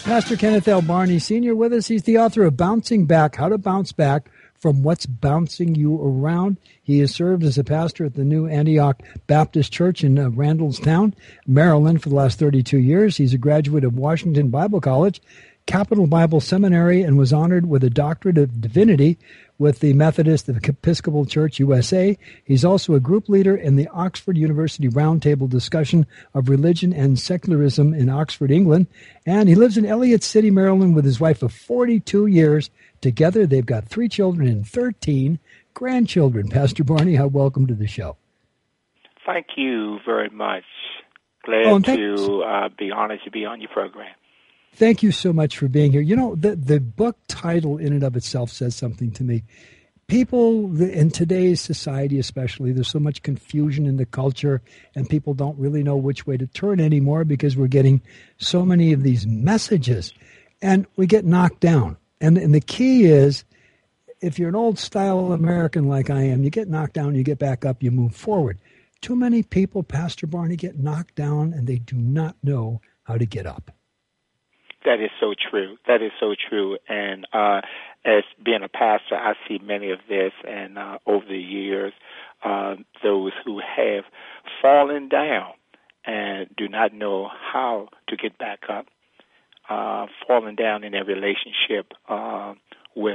Pastor Kenneth L. Barney Sr. with us. He's the author of Bouncing Back, How to Bounce Back from What's Bouncing You Around. He has served as a pastor at the New Antioch Baptist Church in Randallstown, Maryland for the last 32 years. He's a graduate of Washington Bible College, Capital Bible Seminary, and was honored with a doctorate of divinity with the Methodist Episcopal Church USA. He's also a group leader in the Oxford University Roundtable Discussion of Religion and Secularism in Oxford, England. And he lives in Elliott City, Maryland with his wife of 42 years. Together, they've got 3 children and 13 grandchildren. Pastor Barney, welcome to the show. Thank you very much. Glad to be honored to be on your program. Thank you so much for being here. You know, the book title in and of itself says something to me. People in today's society especially, there's so much confusion in the culture, and people don't really know which way to turn anymore because we're getting so many of these messages, and we get knocked down. And the key is, if you're an old-style American like I am, you get knocked down, you get back up, you move forward. Too many people, Pastor Barney, get knocked down, and they do not know how to get up. That is so true. That is so true. And as being a pastor, I see many of this, and over the years, those who have fallen down and do not know how to get back up, fallen down in their relationship with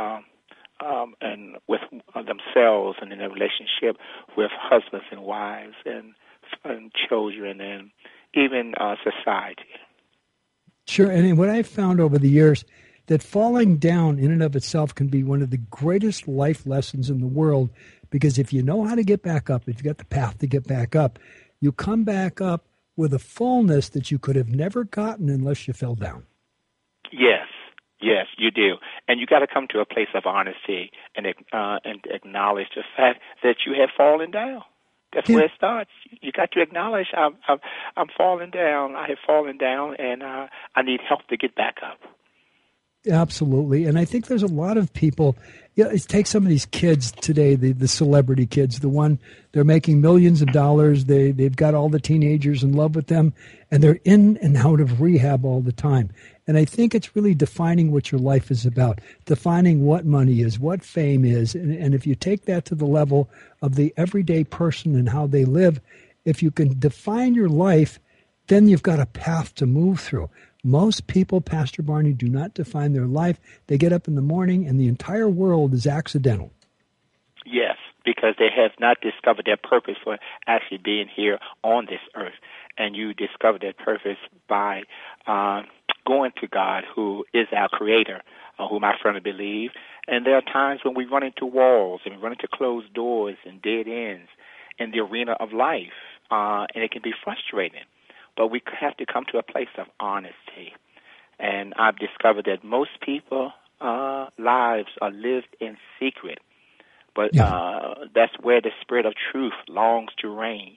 themselves, and in their relationship with husbands and wives and children, and even society. Sure, and what I've found over the years, that falling down in and of itself can be one of the greatest life lessons in the world, because if you know how to get back up, if you've got the path to get back up, you come back up with a fullness that you could have never gotten unless you fell down. Yes, you do. And you got to come to a place of honesty and acknowledge the fact that you have fallen down. That's where it starts. You got to acknowledge I'm falling down. I have fallen down, and I need help to get back up. Absolutely. And I think there's a lot of people. Take some of these kids today, the celebrity kids, the one, they're making millions of dollars. They've got all the teenagers in love with them, and they're in and out of rehab all the time. And I think it's really defining what your life is about, defining what money is, what fame is. And if you take that to the level of the everyday person and how they live, if you can define your life, then you've got a path to move through. Most people, Pastor Barney, do not define their life. They get up in the morning and the entire world is accidental. Yes, because they have not discovered their purpose for actually being here on this earth. And you discover that purpose by going to God, who is our creator, whom I firmly believe. And there are times when we run into walls and we run into closed doors and dead ends in the arena of life, and it can be frustrating. But we have to come to a place of honesty. And I've discovered that most people lives are lived in secret. But that's where the spirit of truth longs to reign.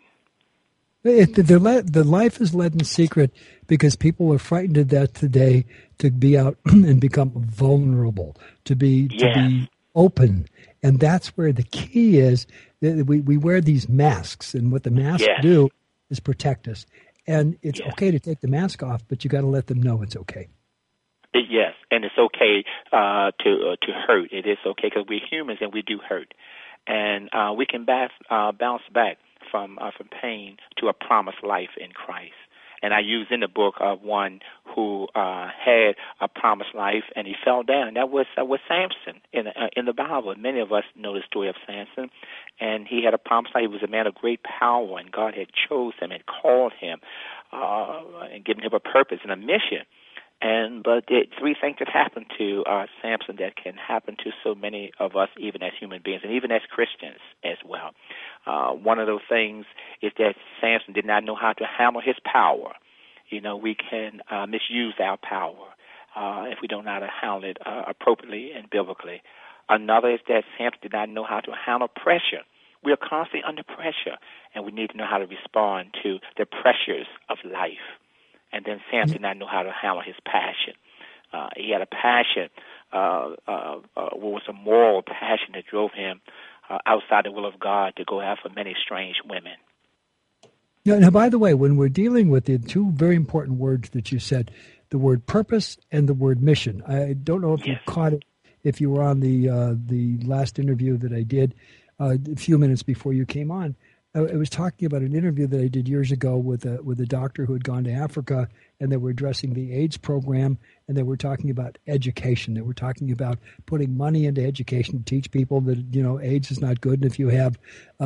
The life is led in secret because people are frightened to death today to be out and become vulnerable, to be open. And that's where the key is. We wear these masks, and what the masks do is protect us. And it's okay to take the mask off, but you got to let them know it's okay. Yes, and it's okay to hurt. It is okay because we're humans and we do hurt, and we can bounce back from pain to a promised life in Christ. And I use in the book of one who had a promised life and he fell down. And that was Samson in the Bible. Many of us know the story of Samson. And he had a promised life. He was a man of great power, and God had chosen him and called him and given him a purpose and a mission. But there are 3 things that happened to Samson that can happen to so many of us, even as human beings, and even as Christians as well. One of those things is that Samson did not know how to handle his power. You know, we can misuse our power if we don't know how to handle it appropriately and biblically. Another is that Samson did not know how to handle pressure. We are constantly under pressure, and we need to know how to respond to the pressures of life. And then Samson did not know how to handle his passion. He had a passion, what was a moral passion that drove him outside the will of God to go after many strange women. Now, by the way, when we're dealing with the 2 very important words that you said, the word purpose and the word mission. I don't know if you caught it, if you were on the last interview that I did a few minutes before you came on. I was talking about an interview that I did years ago with a doctor who had gone to Africa, and they were addressing the AIDS program, and they were talking about education. They were talking about putting money into education to teach people that AIDS is not good, and if you have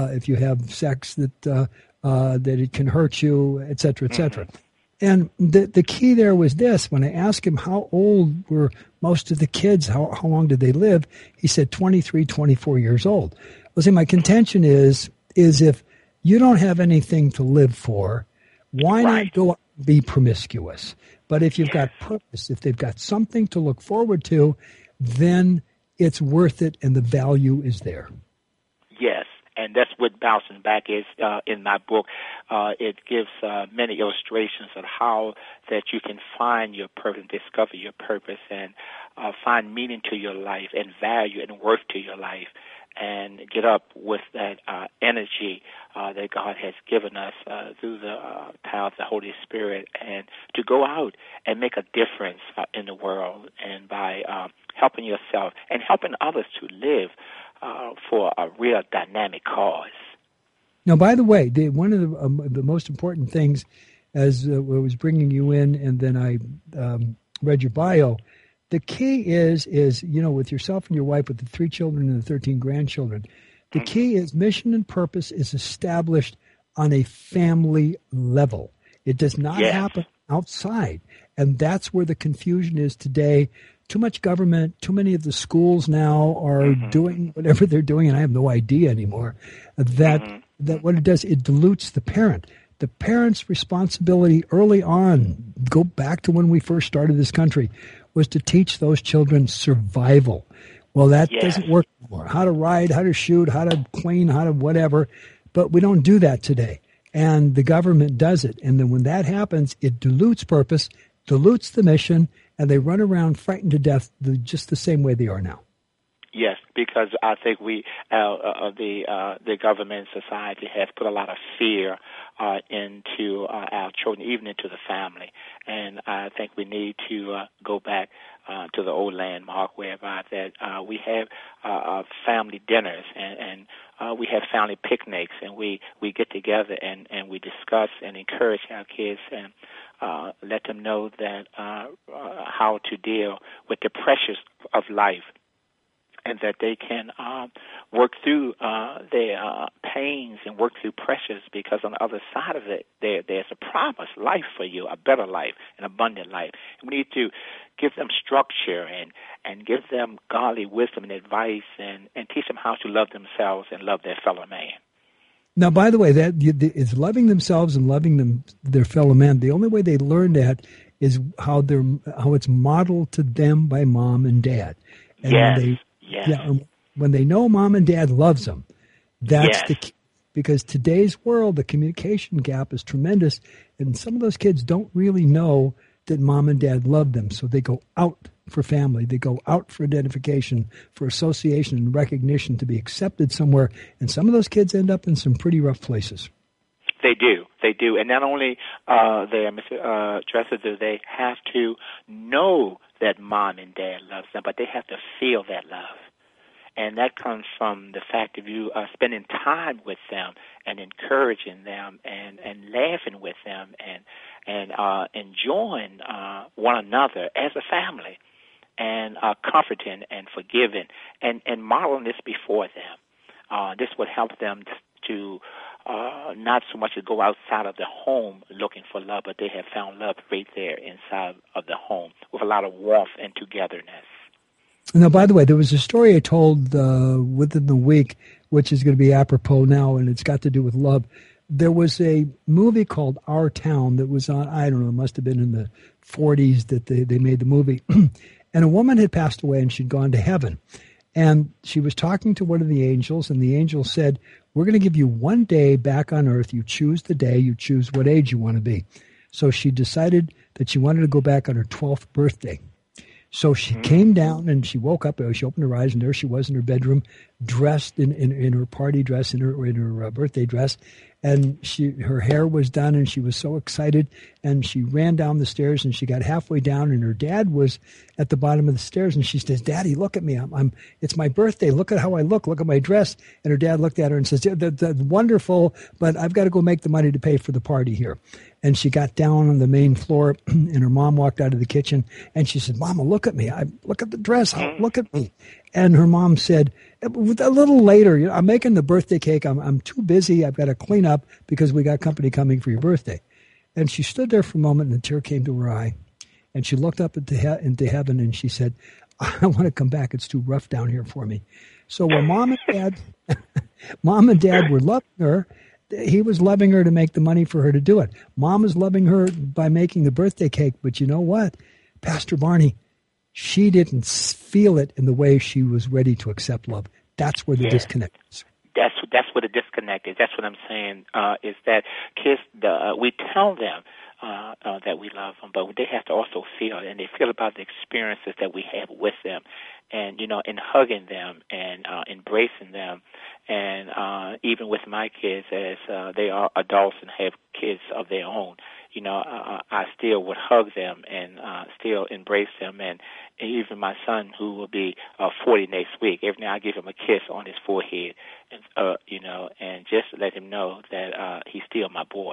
sex that it can hurt you, et cetera, et cetera. And the key there was this: when I asked him how old were most of the kids, how long did they live, he said 23, 24 years old. Well, see, my contention is if you don't have anything to live for, why not go out and be promiscuous? But if you've got purpose, if they've got something to look forward to, then it's worth it and the value is there. Yes, and that's what Bouncing Back is in my book. It gives many illustrations of how that you can find your purpose, discover your purpose, and find meaning to your life and value and worth to your life, and get up with that energy that God has given us through the power of the Holy Spirit, and to go out and make a difference in the world, and by helping yourself and helping others to live for a real dynamic cause. Now, by the way, one of the most important things, as I was bringing you in, and then I read your bio, the key is with yourself and your wife, with the 3 children and the 13 grandchildren, the key is mission and purpose is established on a family level. It does not happen outside. And that's where the confusion is today. Too much government, too many of the schools now are doing whatever they're doing, and I have no idea anymore, that what it does, it dilutes the parent. The parent's responsibility early on, go back to when we first started this country, was to teach those children survival. Well, that doesn't work anymore. How to ride, how to shoot, how to clean, how to whatever. But we don't do that today. And the government does it. And then when that happens, it dilutes purpose, dilutes the mission, and they run around frightened to death just the same way they are now. Yes, because I think the government society has put a lot of fear into our children, even into the family. And I think we need to go back to the old landmark whereby that we have family dinners and we have family picnics, and we get together and we discuss and encourage our kids and let them know that how to deal with the pressures of life, and that they can work through their pains and work through pressures, because on the other side of it, there's a promised life for you, a better life, an abundant life. And we need to give them structure and give them godly wisdom and advice and teach them how to love themselves and love their fellow man. Now, by the way, that is loving themselves and loving their fellow man. The only way they learn that is how it's modeled to them by mom and dad. And when they know mom and dad loves them, that's the key. Because today's world, the communication gap is tremendous, and some of those kids don't really know that mom and dad love them. So they go out for family, they go out for identification, for association and recognition, to be accepted somewhere. And some of those kids end up in some pretty rough places. They do. And not only Mr. Dresser, do they have to know that mom and dad loves them, but they have to feel that love. And that comes from the fact of you spending time with them and encouraging them and laughing with them and enjoying one another as a family, and comforting and forgiving and modeling this before them. This would help them to not so much to go outside of the home looking for love, but they have found love right there inside of the home with a lot of warmth and togetherness. Now, by the way, there was a story I told within the week, which is going to be apropos now, and it's got to do with love. There was a movie called Our Town that was on, I don't know, it must have been in the 40s that they made the movie. And a woman had passed away, and she'd gone to heaven. And she was talking to one of the angels, and the angel said, we're going to give you 1 day back on earth. You choose the day. You choose what age you want to be. So she decided that she wanted to go back on her 12th birthday. So she came down, and she woke up. She opened her eyes, and there she was in her bedroom, dressed in her party dress, in her birthday dress, and her hair was done, and she was so excited, and she ran down the stairs, and she got halfway down, and her dad was at the bottom of the stairs, and she says, "Daddy, look at me! It's my birthday. Look at how I look. Look at my dress." And her dad looked at her and says, "That's wonderful, but I've got to go make the money to pay for the party here." And she got down on the main floor, and her mom walked out of the kitchen, and she said, "Mama, look at me! Look at the dress! Look at me!" And her mom said, a little later, "I'm making the birthday cake. I'm too busy. I've got to clean up because we got company coming for your birthday." And she stood there for a moment, and a tear came to her eye, and she looked up into heaven, and she said, "I want to come back. It's too rough down here for me." So when mom and dad were loving her, he was loving her to make the money for her to do it. Mom is loving her by making the birthday cake, but you know what, Pastor Barney, she didn't feel it in the way she was ready to accept love. That's where the disconnect is. That's where the disconnect is. That's what I'm saying. Is that kids? We tell them that we love them, but they have to also feel it, and they feel about the experiences that we have with them, and in hugging them and embracing them, and even with my kids, as they are adults and have kids of their own, I still would hug them and still embrace them, and even my son, who will be 40 next week, every now I give him a kiss on his forehead, and and just let him know that he's still my boy.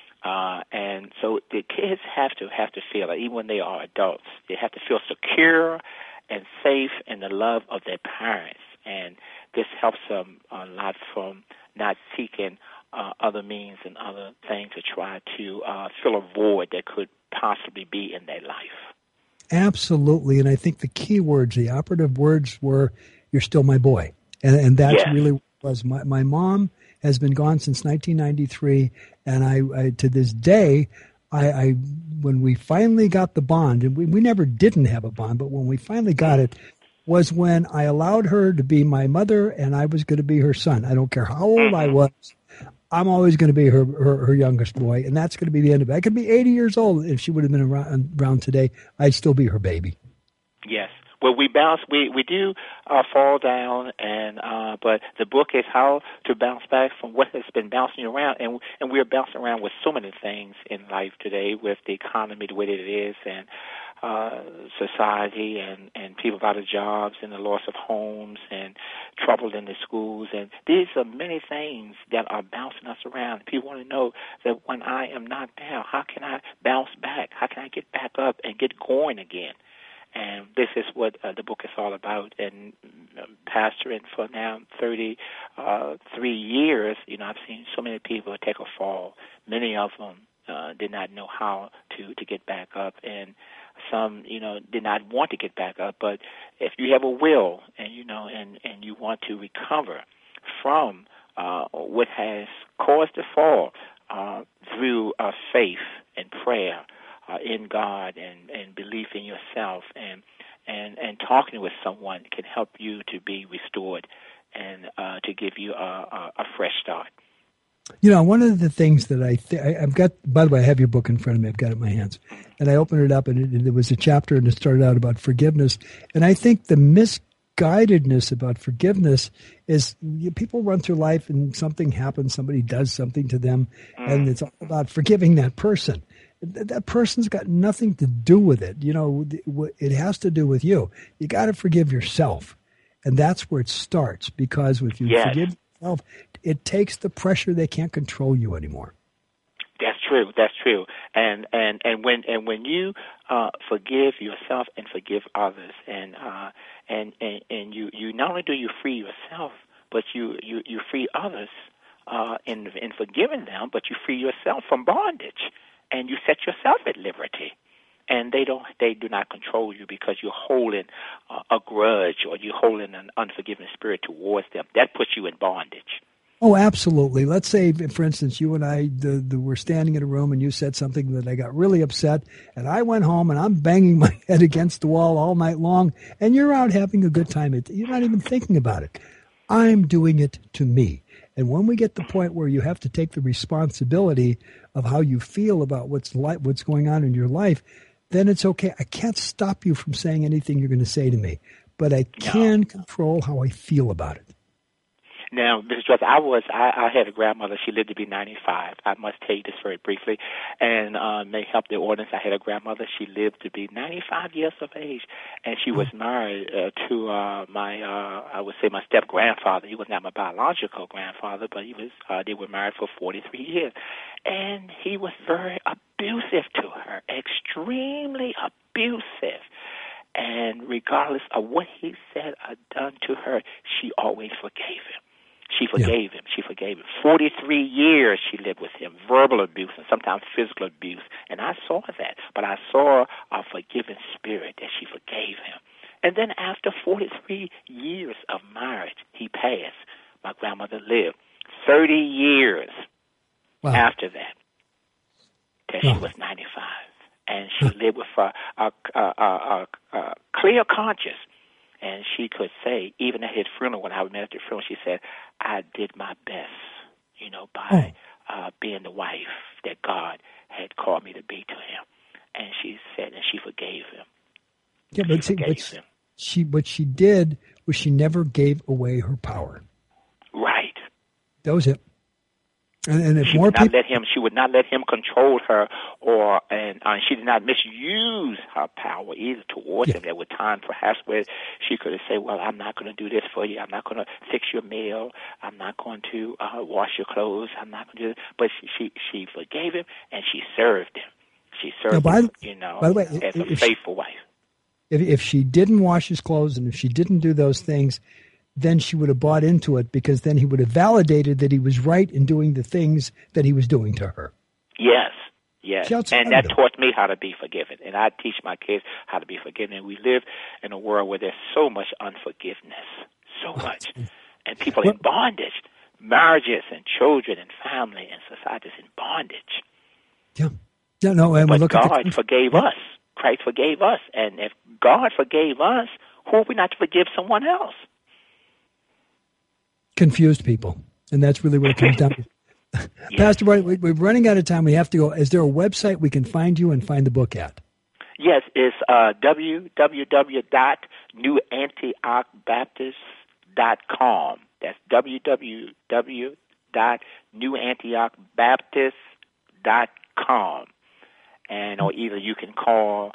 And so the kids have to feel it, even when they are adults. They have to feel secure and safe in the love of their parents, and this helps them a lot from not seeking other means and other things to try to fill a void that could possibly be in their life. Absolutely, and I think the key words, the operative words were, "You're still my boy," and that's really what it was. My mom has been gone since 1993, and I to this day, I when we finally got the bond, and we never didn't have a bond, but when we finally got it, was when I allowed her to be my mother, and I was going to be her son. I don't care how old I was. I'm always going to be her youngest boy, and that's going to be the end of it. I could be 80 years old. If she would have been around today, I'd still be her baby. Yes. Well, we do fall down, and but the book is how to bounce back from what has been bouncing around, and we're bouncing around with so many things in life today, with the economy the way that it is, and society, and people out of jobs, and the loss of homes, and trouble in the schools, and these are many things that are bouncing us around. People want to know that when I am knocked down, how can I bounce back? How can I get back up and get going again? And this is what the book is all about. And pastoring for now 33 years, I've seen so many people take a fall. Many of them did not know how to get back up, and some, did not want to get back up. But if you have a will, and and you want to recover from what has caused the fall through faith and prayer, in God, and belief in yourself, and talking with someone can help you to be restored and to give you a fresh start. One of the things that I've got, by the way, I have your book in front of me. I've got it in my hands. And I opened it up, and there was a chapter, and it started out about forgiveness. And I think the misguidedness about forgiveness is people run through life, and something happens, somebody does something to them, and it's all about forgiving that person. That person's got nothing to do with it. It has to do with you. You got to forgive yourself. And that's where it starts, because if you forgive yourself, it takes the pressure. They can't control you anymore. That's true. And when you forgive yourself and forgive others, and you not only do you free yourself, but you free others in forgiving them, but you free yourself from bondage. And you set yourself at liberty, and they do not control you because you're holding a grudge, or you're holding an unforgiving spirit towards them. That puts you in bondage. Oh, absolutely. Let's say, for instance, you and I were standing in a room, and you said something that I got really upset, and I went home, and I'm banging my head against the wall all night long, and you're out having a good time. You're not even thinking about it. I'm doing it to me. And when we get to the point where you have to take the responsibility of how you feel about what's going on in your life, then it's okay. I can't stop you from saying anything you're going to say to me, but I can control how I feel about it. Now, Mrs. Dress, I had a grandmother. She lived to be 95. I must tell you this very briefly, and may help the audience. I had a grandmother. She lived to be 95 years of age, and she was married to I would say my step grandfather. He was not my biological grandfather, but they were married for 43 years, and he was very abusive to her, extremely abusive. And regardless of what he said or done to her, she always forgave him. She forgave him. She forgave him. 43 years she lived with him, verbal abuse and sometimes physical abuse. And I saw that. But I saw a forgiving spirit that she forgave him. And then after 43 years of marriage, he passed. My grandmother lived 30 years after that, till she was 95. And she lived with a clear conscience. And she could say, even at his funeral, when I met at the funeral, she said, I did my best, by being the wife that God had called me to be to him. And she said, and she forgave him. Yeah, but what she did was she never gave away her power. Right. That was it. And if she more people, she would not let him control her, and she did not misuse her power either towards him. There were times, perhaps, where she could have said, "Well, I'm not going to do this for you. I'm not going to fix your meal. I'm not going to wash your clothes. I'm not going to do this." But she forgave him and she served him. She served him, by the way, as a faithful wife. If she didn't wash his clothes and if she didn't do those things, then she would have bought into it, because then he would have validated that he was right in doing the things that he was doing to her. Yes. And that taught me how to be forgiven. And I teach my kids how to be forgiven. And we live in a world where there's so much unforgiveness, so much. And people in bondage, marriages and children and family and society is in bondage. Yeah, no, and but God forgave us. Christ forgave us. And if God forgave us, who are we not to forgive someone else? Confused people, and that's really what it comes down to. Pastor Barney, we're running out of time. We have to go. Is there a website we can find you and find the book at? Yes, it's www.newantiochbaptist.com. That's www.newantiochbaptist.com. And or either you can call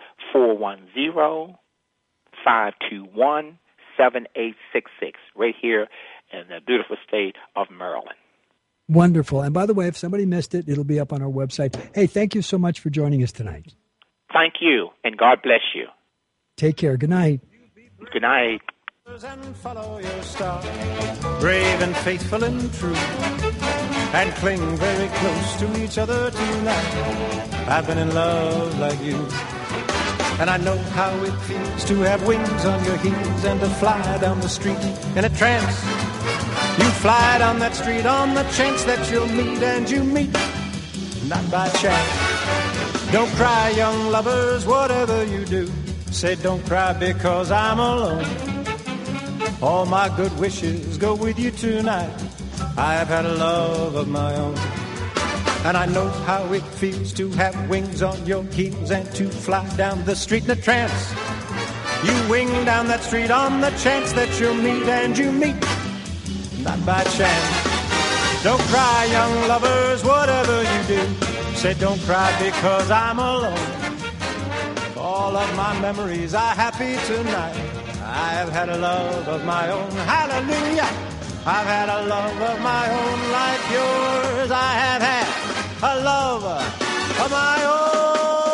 410-521-7866 right here in the beautiful state of Maryland. Wonderful. And by the way, if somebody missed it, it'll be up on our website. Hey, thank you so much for joining us tonight. Thank you, and God bless you. Take care. Good night. Good night. And follow your star, brave and faithful and true, and cling very close to each other tonight. I've been in love like you, and I know how it feels to have wings on your heels and to fly down the street in a trance. You fly down that street on the chance that you'll meet, and you meet not by chance. Don't cry, young lovers, whatever you do. Say don't cry because I'm alone. All my good wishes go with you tonight. I have had a love of my own, and I know how it feels to have wings on your heels and to fly down the street in a trance. You wing down that street on the chance that you'll meet, and you meet not by chance. Don't cry, young lovers, whatever you do. Say don't cry because I'm alone. All of my memories are happy tonight. I have had a love of my own. Hallelujah. I've had a love of my own like yours. I have had a love of my own.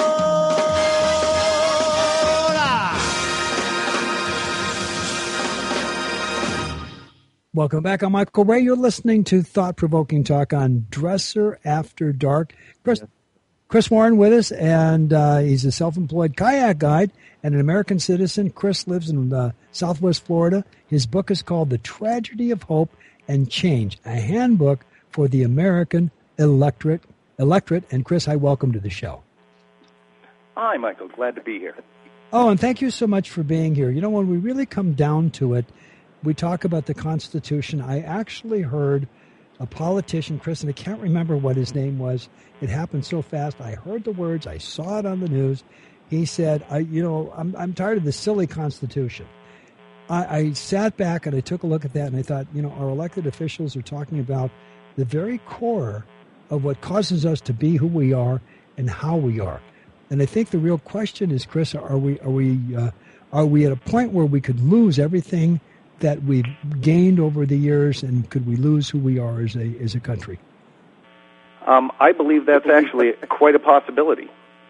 Welcome back. I'm Michael Ray. You're listening to Thought-Provoking Talk on Dresser After Dark. Chris Warren with us, and he's a self-employed kayak guide and an American citizen. Chris lives in Southwest Florida. His book is called The Tragedy of Hope and Change, a handbook for the American electorate. And Chris, I welcome to the show. Hi, Michael. Glad to be here. Oh, and thank you so much for being here. You know, when we really come down to it, we talk about the Constitution. I actually heard a politician, Chris, and I can't remember what his name was. It happened so fast. I heard the words. I saw it on the news. He said, I'm tired of the silly Constitution. I sat back and I took a look at that and I thought, our elected officials are talking about the very core of what causes us to be who we are and how we are. And I think the real question is, Chris, are we at a point where we could lose everything that we've gained over the years, and could we lose who we are as a country? I believe that's actually quite a possibility.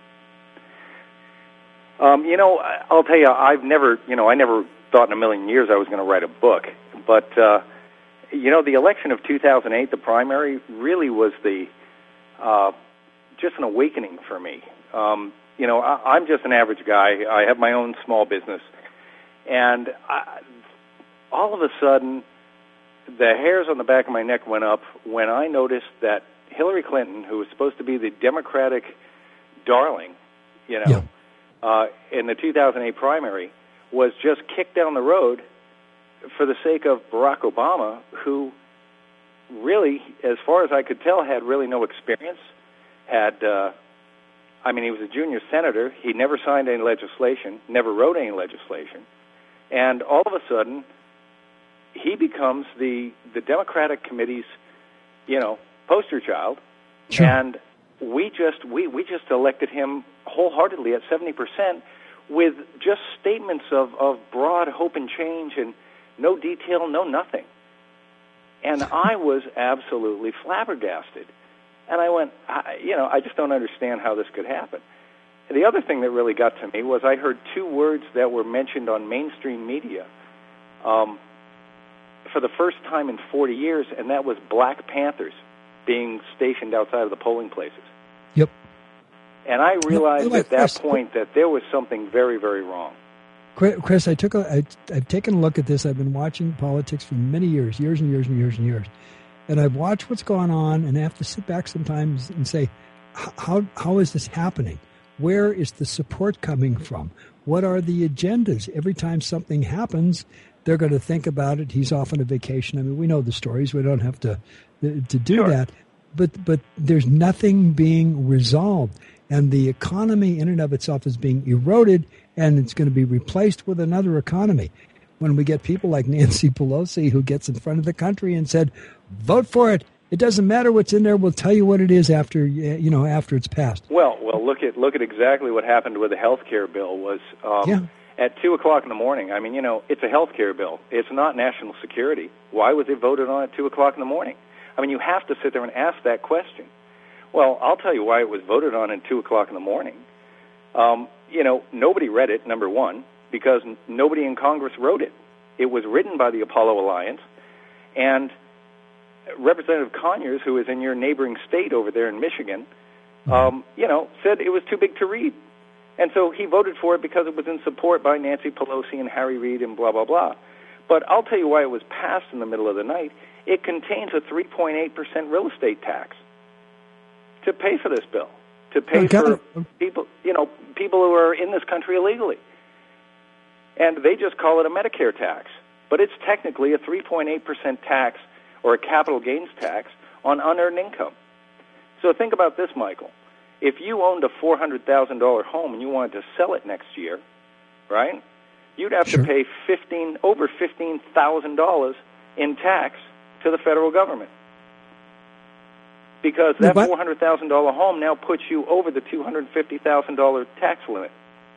I'll tell you, I never thought in a million years I was going to write a book. But, the election of 2008, the primary, really was just an awakening for me. I'm just an average guy. I have my own small business. And all of a sudden, the hairs on the back of my neck went up when I noticed that Hillary Clinton, who was supposed to be the Democratic darling, in the 2008 primary, was just kicked down the road for the sake of Barack Obama, who really, as far as I could tell, had really no experience. He was a junior senator. He never signed any legislation, never wrote any legislation. And all of a sudden, he becomes the Democratic committee's, poster child. Sure. And we just elected him wholeheartedly at 70% with just statements of broad hope and change and no detail, no nothing. And I was absolutely flabbergasted. And I went, I just don't understand how this could happen. And the other thing that really got to me was I heard two words that were mentioned on mainstream media for the first time in 40 years, and that was Black Panthers being stationed outside of the polling places. Yep. And I realized at that point that there was something very, very wrong. Chris, I've taken a look at this. I've been watching politics for many years and years. And I've watched what's going on, and I have to sit back sometimes and say, how is this happening? Where is the support coming from? What are the agendas? Every time something happens, they're going to think about it. He's off on a vacation. I mean, we know the stories. We don't have to do Sure. that. But there's nothing being resolved. And the economy in and of itself is being eroded, and it's going to be replaced with another economy. When we get people like Nancy Pelosi, who gets in front of the country and said, vote for it. It doesn't matter what's in there. We'll tell you what it is after it's passed. Well, look at exactly what happened with the health care bill was at 2:00 in the morning. I mean, it's a health care bill. It's not national security. Why was it voted on at 2:00 in the morning? I mean, you have to sit there and ask that question. Well, I'll tell you why it was voted on at 2:00 in the morning. Nobody read it, number one, because nobody in Congress wrote it. It was written by the Apollo Alliance, and Representative Conyers, who is in your neighboring state over there in Michigan, said it was too big to read. And so he voted for it because it was in support by Nancy Pelosi and Harry Reid and blah, blah, blah. But I'll tell you why it was passed in the middle of the night. It contains a 3.8% real estate tax to pay for this bill, to pay for people who are in this country illegally. And they just call it a Medicare tax. But it's technically a 3.8% tax or a capital gains tax on unearned income. So think about this, Michael. If you owned a $400,000 home and you wanted to sell it next year, right, you'd have to pay over $15,000 in tax to the federal government. Because that $400,000 home now puts you over the $250,000 tax limit.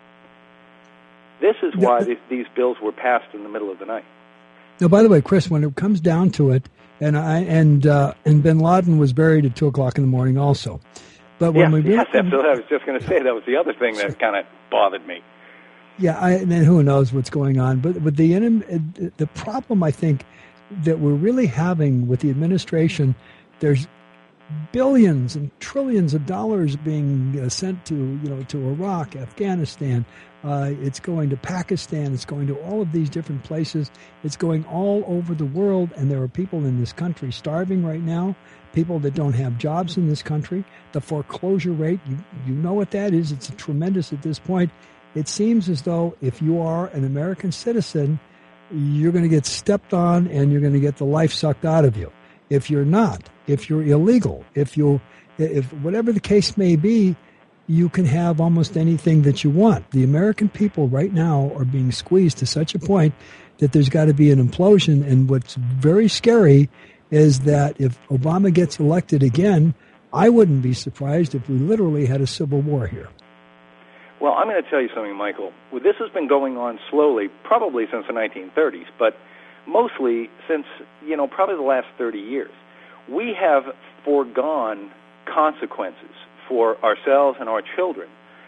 This is why these bills were passed in the middle of the night. Now, by the way, Chris, when it comes down to it, and Bin Laden was buried at 2:00 in the morning also. But when yes, absolutely. I was just going to say that was the other thing that kind of bothered me. Yeah, and then who knows what's going on. But with the problem, I think, that we're really having with the administration, there's billions and trillions of dollars being sent to Iraq, Afghanistan. It's going to Pakistan. It's going to all of these different places. It's going all over the world, and there are people in this country starving right now, people that don't have jobs in this country. The foreclosure rate, you know what that is. It's tremendous at this point. It seems as though if you are an American citizen, you're going to get stepped on and you're going to get the life sucked out of you. If you're not, if you're illegal, if whatever the case may be, you can have almost anything that you want. The American people right now are being squeezed to such a point that there's got to be an implosion. And what's very scary is that if Obama gets elected again, I wouldn't be surprised if we literally had a civil war here. Well, I'm going to tell you something, Michael. Well, this has been going on slowly, probably since the 1930s, but mostly since, probably the last 30 years. We have foregone consequences for ourselves and our children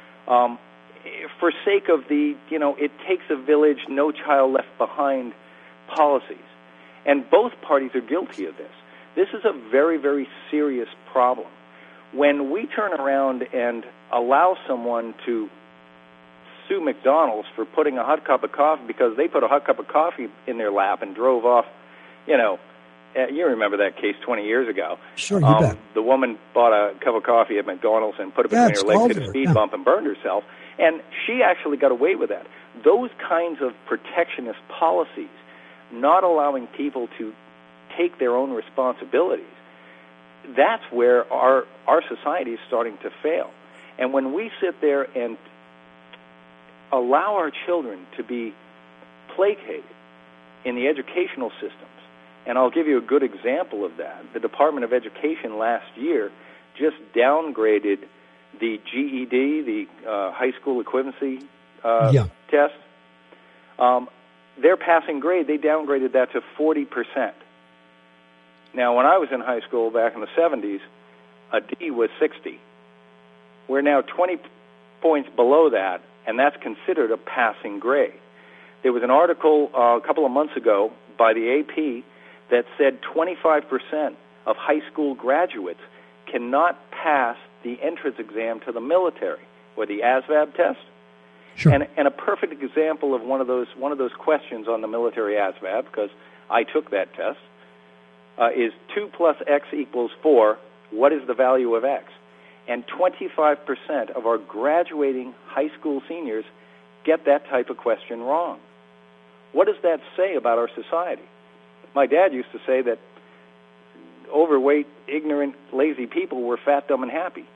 for sake of the, it takes a village, no child left behind policies. And both parties are guilty of this. This is a very, very serious problem. When we turn around and allow someone to sue McDonald's for putting a hot cup of coffee because they put a hot cup of coffee in their lap and drove off, you remember that case 20 years ago. Sure, you bet. The woman bought a cup of coffee at McDonald's and put it between her legs, hit a speed bump, and burned herself. And she actually got away with that. Those kinds of protectionist policies, not allowing people to take their own responsibilities, that's where our society is starting to fail. And when we sit there and allow our children to be placated in the educational systems, and I'll give you a good example of that. The Department of Education last year just downgraded the GED, the high school equivalency test. Their passing grade, they downgraded that to 40%. Now, when I was in high school back in the 70s, a D was 60. We're now 20 points below that, and that's considered a passing grade. There was an article a couple of months ago by the AP that said 25% of high school graduates cannot pass the entrance exam to the military, or the ASVAB test. Sure. And a perfect example of one of those questions on the military ASVAB, because I took that test, is 2 plus X equals 4. What is the value of X? And 25% of our graduating high school seniors get that type of question wrong. What does that say about our society? My dad used to say that overweight, ignorant, lazy people were fat, dumb, and happy.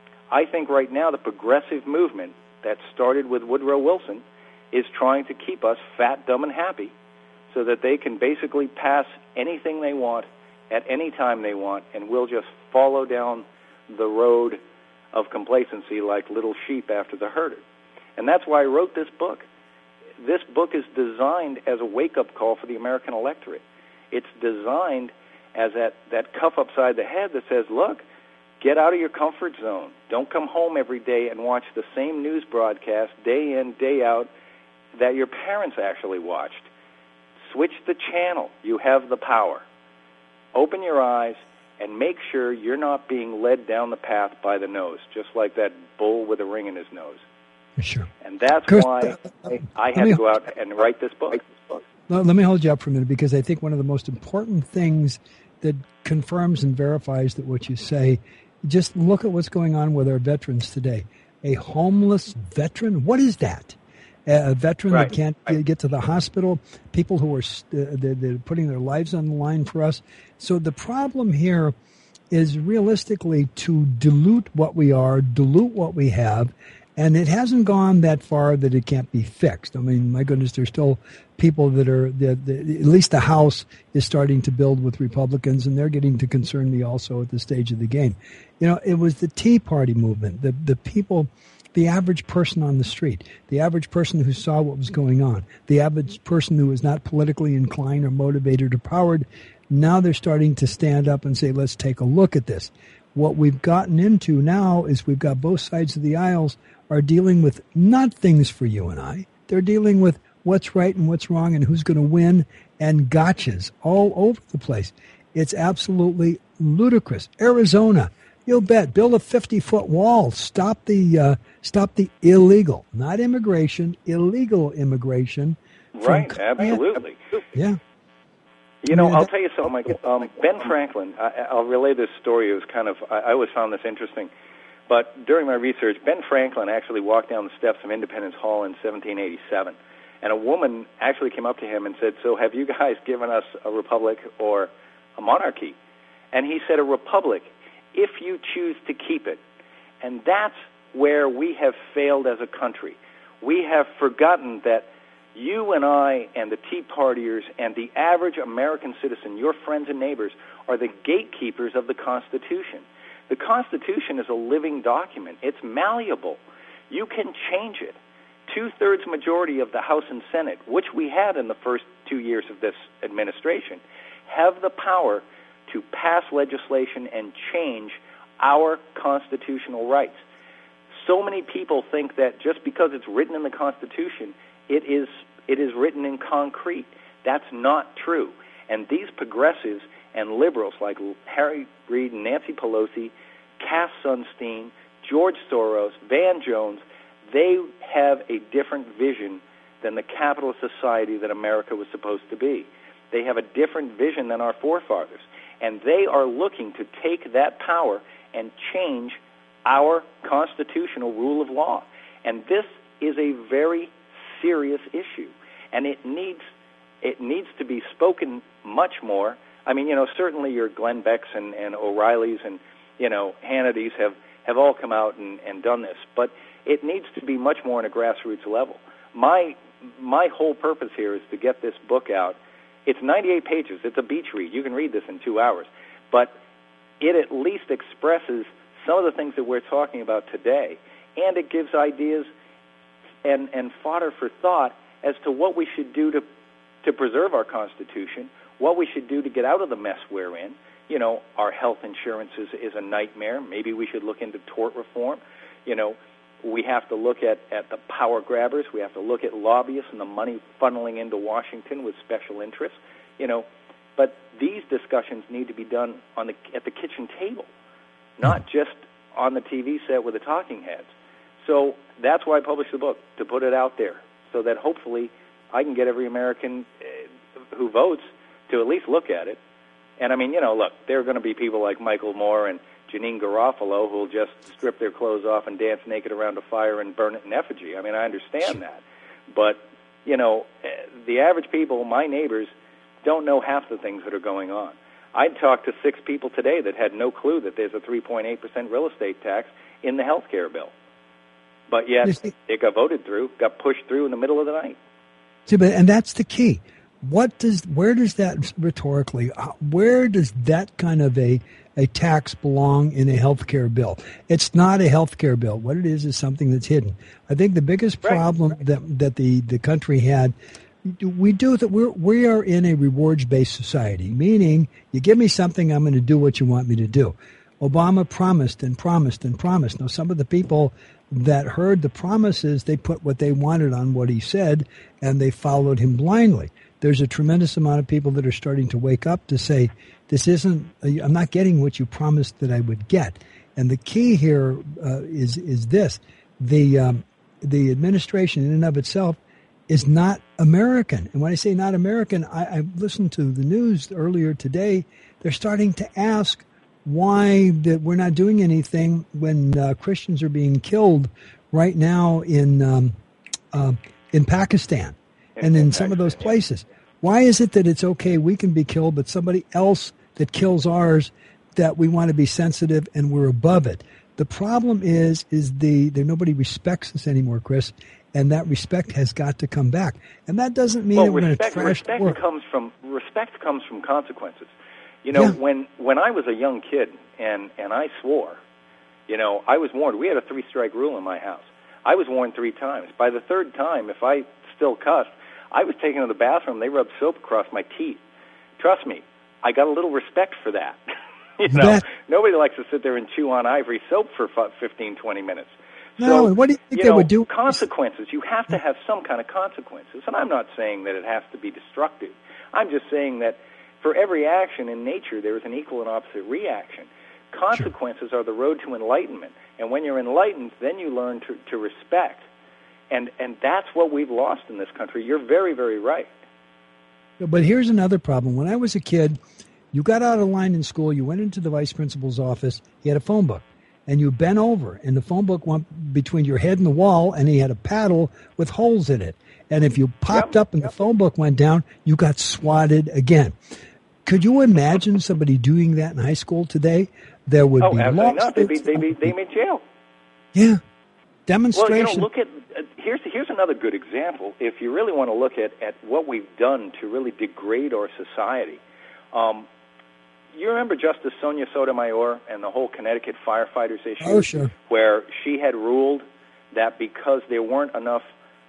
I think right now the progressive movement that started with Woodrow Wilson is trying to keep us fat, dumb, and happy so that they can basically pass anything they want at any time they want, and we'll just follow down the road of complacency like little sheep after the herder. And that's why I wrote this book. This book is designed as a wake-up call for the American electorate. It's designed as that cuff upside the head that says, look, get out of your comfort zone. Don't come home every day and watch the same news broadcast day in, day out that your parents actually watched. Switch the channel. You have the power. Open your eyes and make sure you're not being led down the path by the nose, just like that bull with a ring in his nose. Sure. And that's why I had to go out and write this book. Let me hold you up for a minute, because I think one of the most important things that confirms and verifies that what you say, just look at what's going on with our veterans today. A homeless veteran, what is that? A veteran that can't get to the hospital, people who are they're putting their lives on the line for us. So the problem here is realistically to dilute what we are, dilute what we have, and it hasn't gone that far that it can't be fixed. I mean, my goodness, there's still people that are, at least the House is starting to build with Republicans, and they're getting to concern me also at this stage of the game. It was the Tea Party movement, the people, the average person on the street, the average person who saw what was going on, the average person who was not politically inclined or motivated or powered. Now they're starting to stand up and say, let's take a look at this. What we've gotten into now is we've got both sides of the aisles are dealing with not things for you and I. They're dealing with what's right and what's wrong and who's going to win, and gotchas all over the place. It's absolutely ludicrous. Arizona, you'll bet, build a 50-foot wall. Stop the illegal, not immigration, illegal immigration. Right, absolutely. Yeah. I'll tell you something, Michael. Ben Franklin, I'll relay this story. It was kind of, I always found this interesting. But during my research, Ben Franklin actually walked down the steps of Independence Hall in 1787. And a woman actually came up to him and said, so have you guys given us a republic or a monarchy? And he said, a republic, if you choose to keep it. And that's where we have failed as a country. We have forgotten that You and I and the Tea Partiers and the average American citizen, your friends and neighbors, are the gatekeepers of the Constitution. The Constitution is a living document. It's malleable. You can change it. 2/3 majority of the House and Senate, which we had in the first 2 years of this administration, have the power to pass legislation and change our constitutional rights. So many people think that just because it's written in the Constitution, it is written in concrete. That's not true. And these progressives and liberals like Harry Reid, Nancy Pelosi, Cass Sunstein, George Soros, Van Jones, they have a different vision than the capitalist society that America was supposed to be. They have a different vision than our forefathers. And they are looking to take that power and change our constitutional rule of law. And this is a very serious issue. And it needs to be spoken much more. I mean, certainly your Glenn Becks and O'Reillys and, Hannitys have all come out and done this. But it needs to be much more on a grassroots level. My whole purpose here is to get this book out. It's 98 pages. It's a beach read. You can read this in 2 hours. But it at least expresses some of the things that we're talking about today, and it gives ideas and fodder for thought as to what we should do to preserve our Constitution, what we should do to get out of the mess we're in. Our health insurance is a nightmare. Maybe we should look into tort reform. We have to look at the power grabbers. We have to look at lobbyists and the money funneling into Washington with special interests. But these discussions need to be done at the kitchen table, not just on the TV set with the talking heads. So that's why I published the book, to put it out there, so that hopefully I can get every American who votes to at least look at it. And I mean, look, there are going to be people like Michael Moore and Janine Garofalo who will just strip their clothes off and dance naked around a fire and burn it in effigy. I mean, I understand that. But, the average people, my neighbors, don't know half the things that are going on. I talked to 6 people today that had no clue that there's a 3.8% real estate tax in the health care bill. But yet it got voted through, got pushed through in the middle of the night. See, and that's the key. Where does that rhetorically, where does that kind of a tax belong in a health care bill? It's not a health care bill. What it is something that's hidden. I think the biggest problem that the country had, we are in a rewards-based society, meaning you give me something, I'm going to do what you want me to do. Obama promised and promised and promised. Now, some of the people that heard the promises, they put what they wanted on what he said, and they followed him blindly. There's a tremendous amount of people that are starting to wake up to say, I'm not getting what you promised that I would get. And the key here is this. The administration in and of itself is not American. And when I say not American, I listened to the news earlier today. They're starting to ask why that we're not doing anything when Christians are being killed right now in Pakistan and in some of those places. Why is it that it's okay we can be killed, but somebody else that kills ours, that we want to be sensitive and we're above it? The problem is nobody respects us anymore, Chris, and that respect has got to come back. And that doesn't mean that we're going to trash the world. Respect comes from consequences. When I was a young kid and I swore, I was warned. We had a 3-strike rule in my house. I was warned 3 times. By the 3rd time, if I still cussed, I was taken to the bathroom. They rubbed soap across my teeth. Trust me, I got a little respect for that. Nobody likes to sit there and chew on ivory soap for 15, 20 minutes. No, what do you think they would do? Consequences. You have to have some kind of consequences. And I'm not saying that it has to be destructive. I'm just saying that for every action in nature, there is an equal and opposite reaction. Consequences are the road to enlightenment. And when you're enlightened, then you learn to respect. And that's what we've lost in this country. You're very, very right. But here's another problem. When I was a kid, you got out of line in school, you went into the vice principal's office, he had a phone book, and you bent over, and the phone book went between your head and the wall, and he had a paddle with holes in it. And if you popped up and the phone book went down, you got swatted again. Could you imagine somebody doing that in high school today? There would be absolutely not. They'd be in jail. Yeah. Demonstration. Well, look at here's another good example. If you really want to look at what we've done to really degrade our society, you remember Justice Sonia Sotomayor and the whole Connecticut firefighters issue? Oh, sure. Where she had ruled that because there weren't enough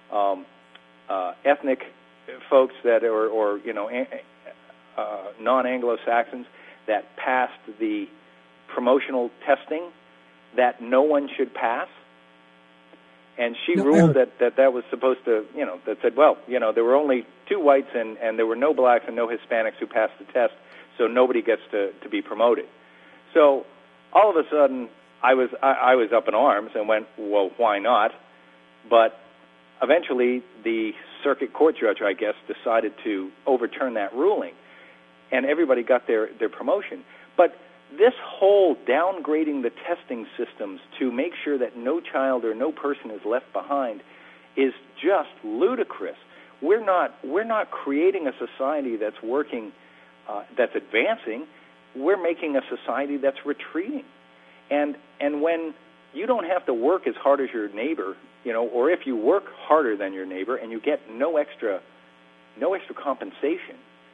ethnic folks that or non-Anglo-Saxons that passed the promotional testing, that no one should pass. And she ruled that was supposed to, that said, well, there were only 2 whites and there were no blacks and no Hispanics who passed the test, so nobody gets to be promoted. So all of a sudden, I was up in arms and went, well, why not? But eventually, the circuit court judge, I guess, decided to overturn that ruling, and everybody got their promotion. But this whole downgrading the testing systems to make sure that no child or no person is left behind is just ludicrous. We're not creating a society that's working, that's advancing. We're making a society that's retreating. And when you don't have to work as hard as your neighbor, or if you work harder than your neighbor and you get no extra compensation,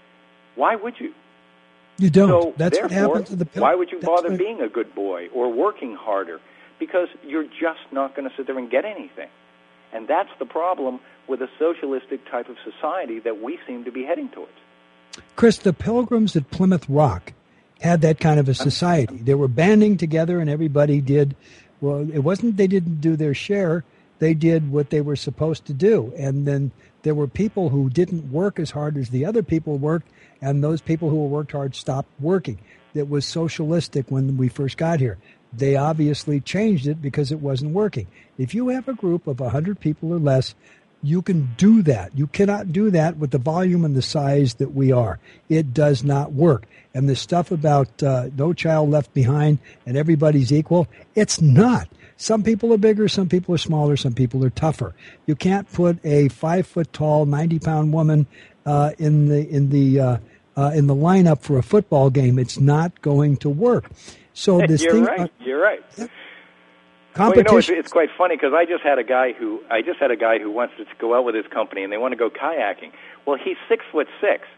why would you? You don't. So that's what happens to the why would you bother being a good boy or working harder? Because you're just not going to sit there and get anything. And that's the problem with a socialistic type of society that we seem to be heading towards. Chris, the Pilgrims at Plymouth Rock had that kind of a society. They were banding together and everybody did, well, it wasn't they didn't do their share. They did what they were supposed to do. And then there were people who didn't work as hard as the other people worked, and those people who worked hard stopped working. It was socialistic when we first got here. They obviously changed it because it wasn't working. If you have a group of 100 people or less, you can do that. You cannot do that with the volume and the size that we are. It does not work. And the stuff about no child left behind and everybody's equal, it's not. Some people are bigger, some people are smaller, some people are tougher. You can't put a 5-foot-tall, 90-pound woman in the lineup for a football game. It's not going to work. So this You're right. Yeah. Competition. Well, it's quite funny because I just had a guy who wants to go out with his company and they want to go kayaking. Well, he's 6'6",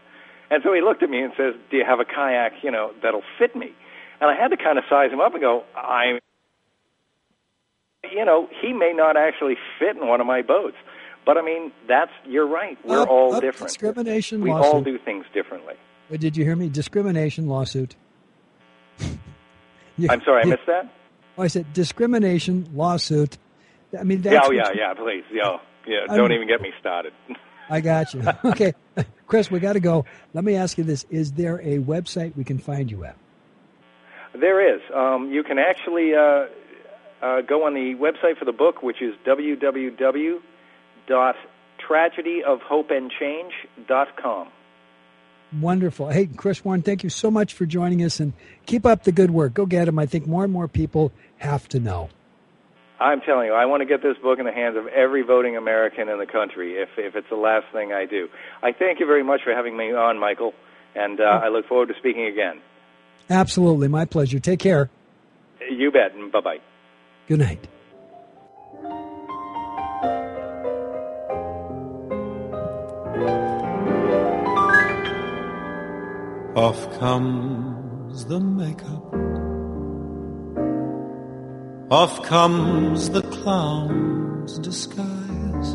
and so he looked at me and says, "Do you have a kayak, that'll fit me?" And I had to kind of size him up and go, he may not actually fit in one of my boats. But, I mean, you're right. We're all different. Discrimination we lawsuit. all do things differently. But did you hear me? Discrimination lawsuit. I'm sorry, I missed that? Oh, I said discrimination lawsuit. I mean, that's please. Don't even get me started. I got you. Okay. Chris, we got to go. Let me ask you this. Is there a website we can find you at? There is. You can actually go on the website for the book, which is www.tragedyofhopeandchange.com. Wonderful. Hey, Chris Warren, thank you so much for joining us, and keep up the good work. Go get them. I think more and more people have to know. I'm telling you, I want to get this book in the hands of every voting American in the country, if it's the last thing I do. I thank you very much for having me on, Michael, and I look forward to speaking again. Absolutely. My pleasure. Take care. You bet. Bye-bye. Good night. Off comes the makeup, off comes the clown's disguise,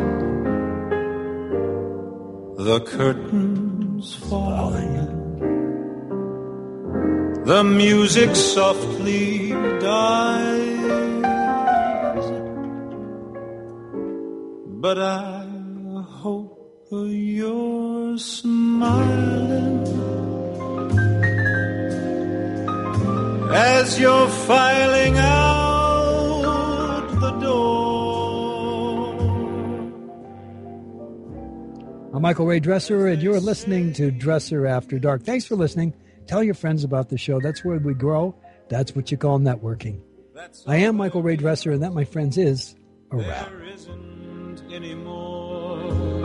the curtains falling, the music softly dies, but I hope you're smiling as you're filing out the door. I'm Michael Ray Dresser, and you're listening to Dresser After Dark. Thanks for listening. Tell your friends about the show. That's where we grow. That's what you call networking. I am Michael Ray Dresser, and that, my friends, is a wrap. There isn't any more.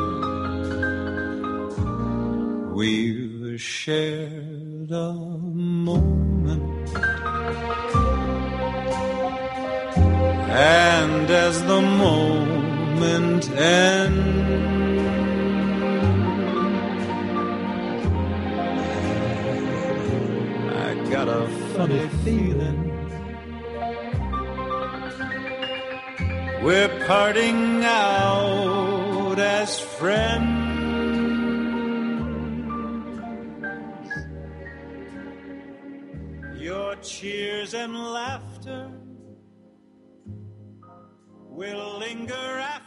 We've shared a moment, and as the moment moment end. I got a funny feeling we're parting out as friends. Your cheers and laughter will linger after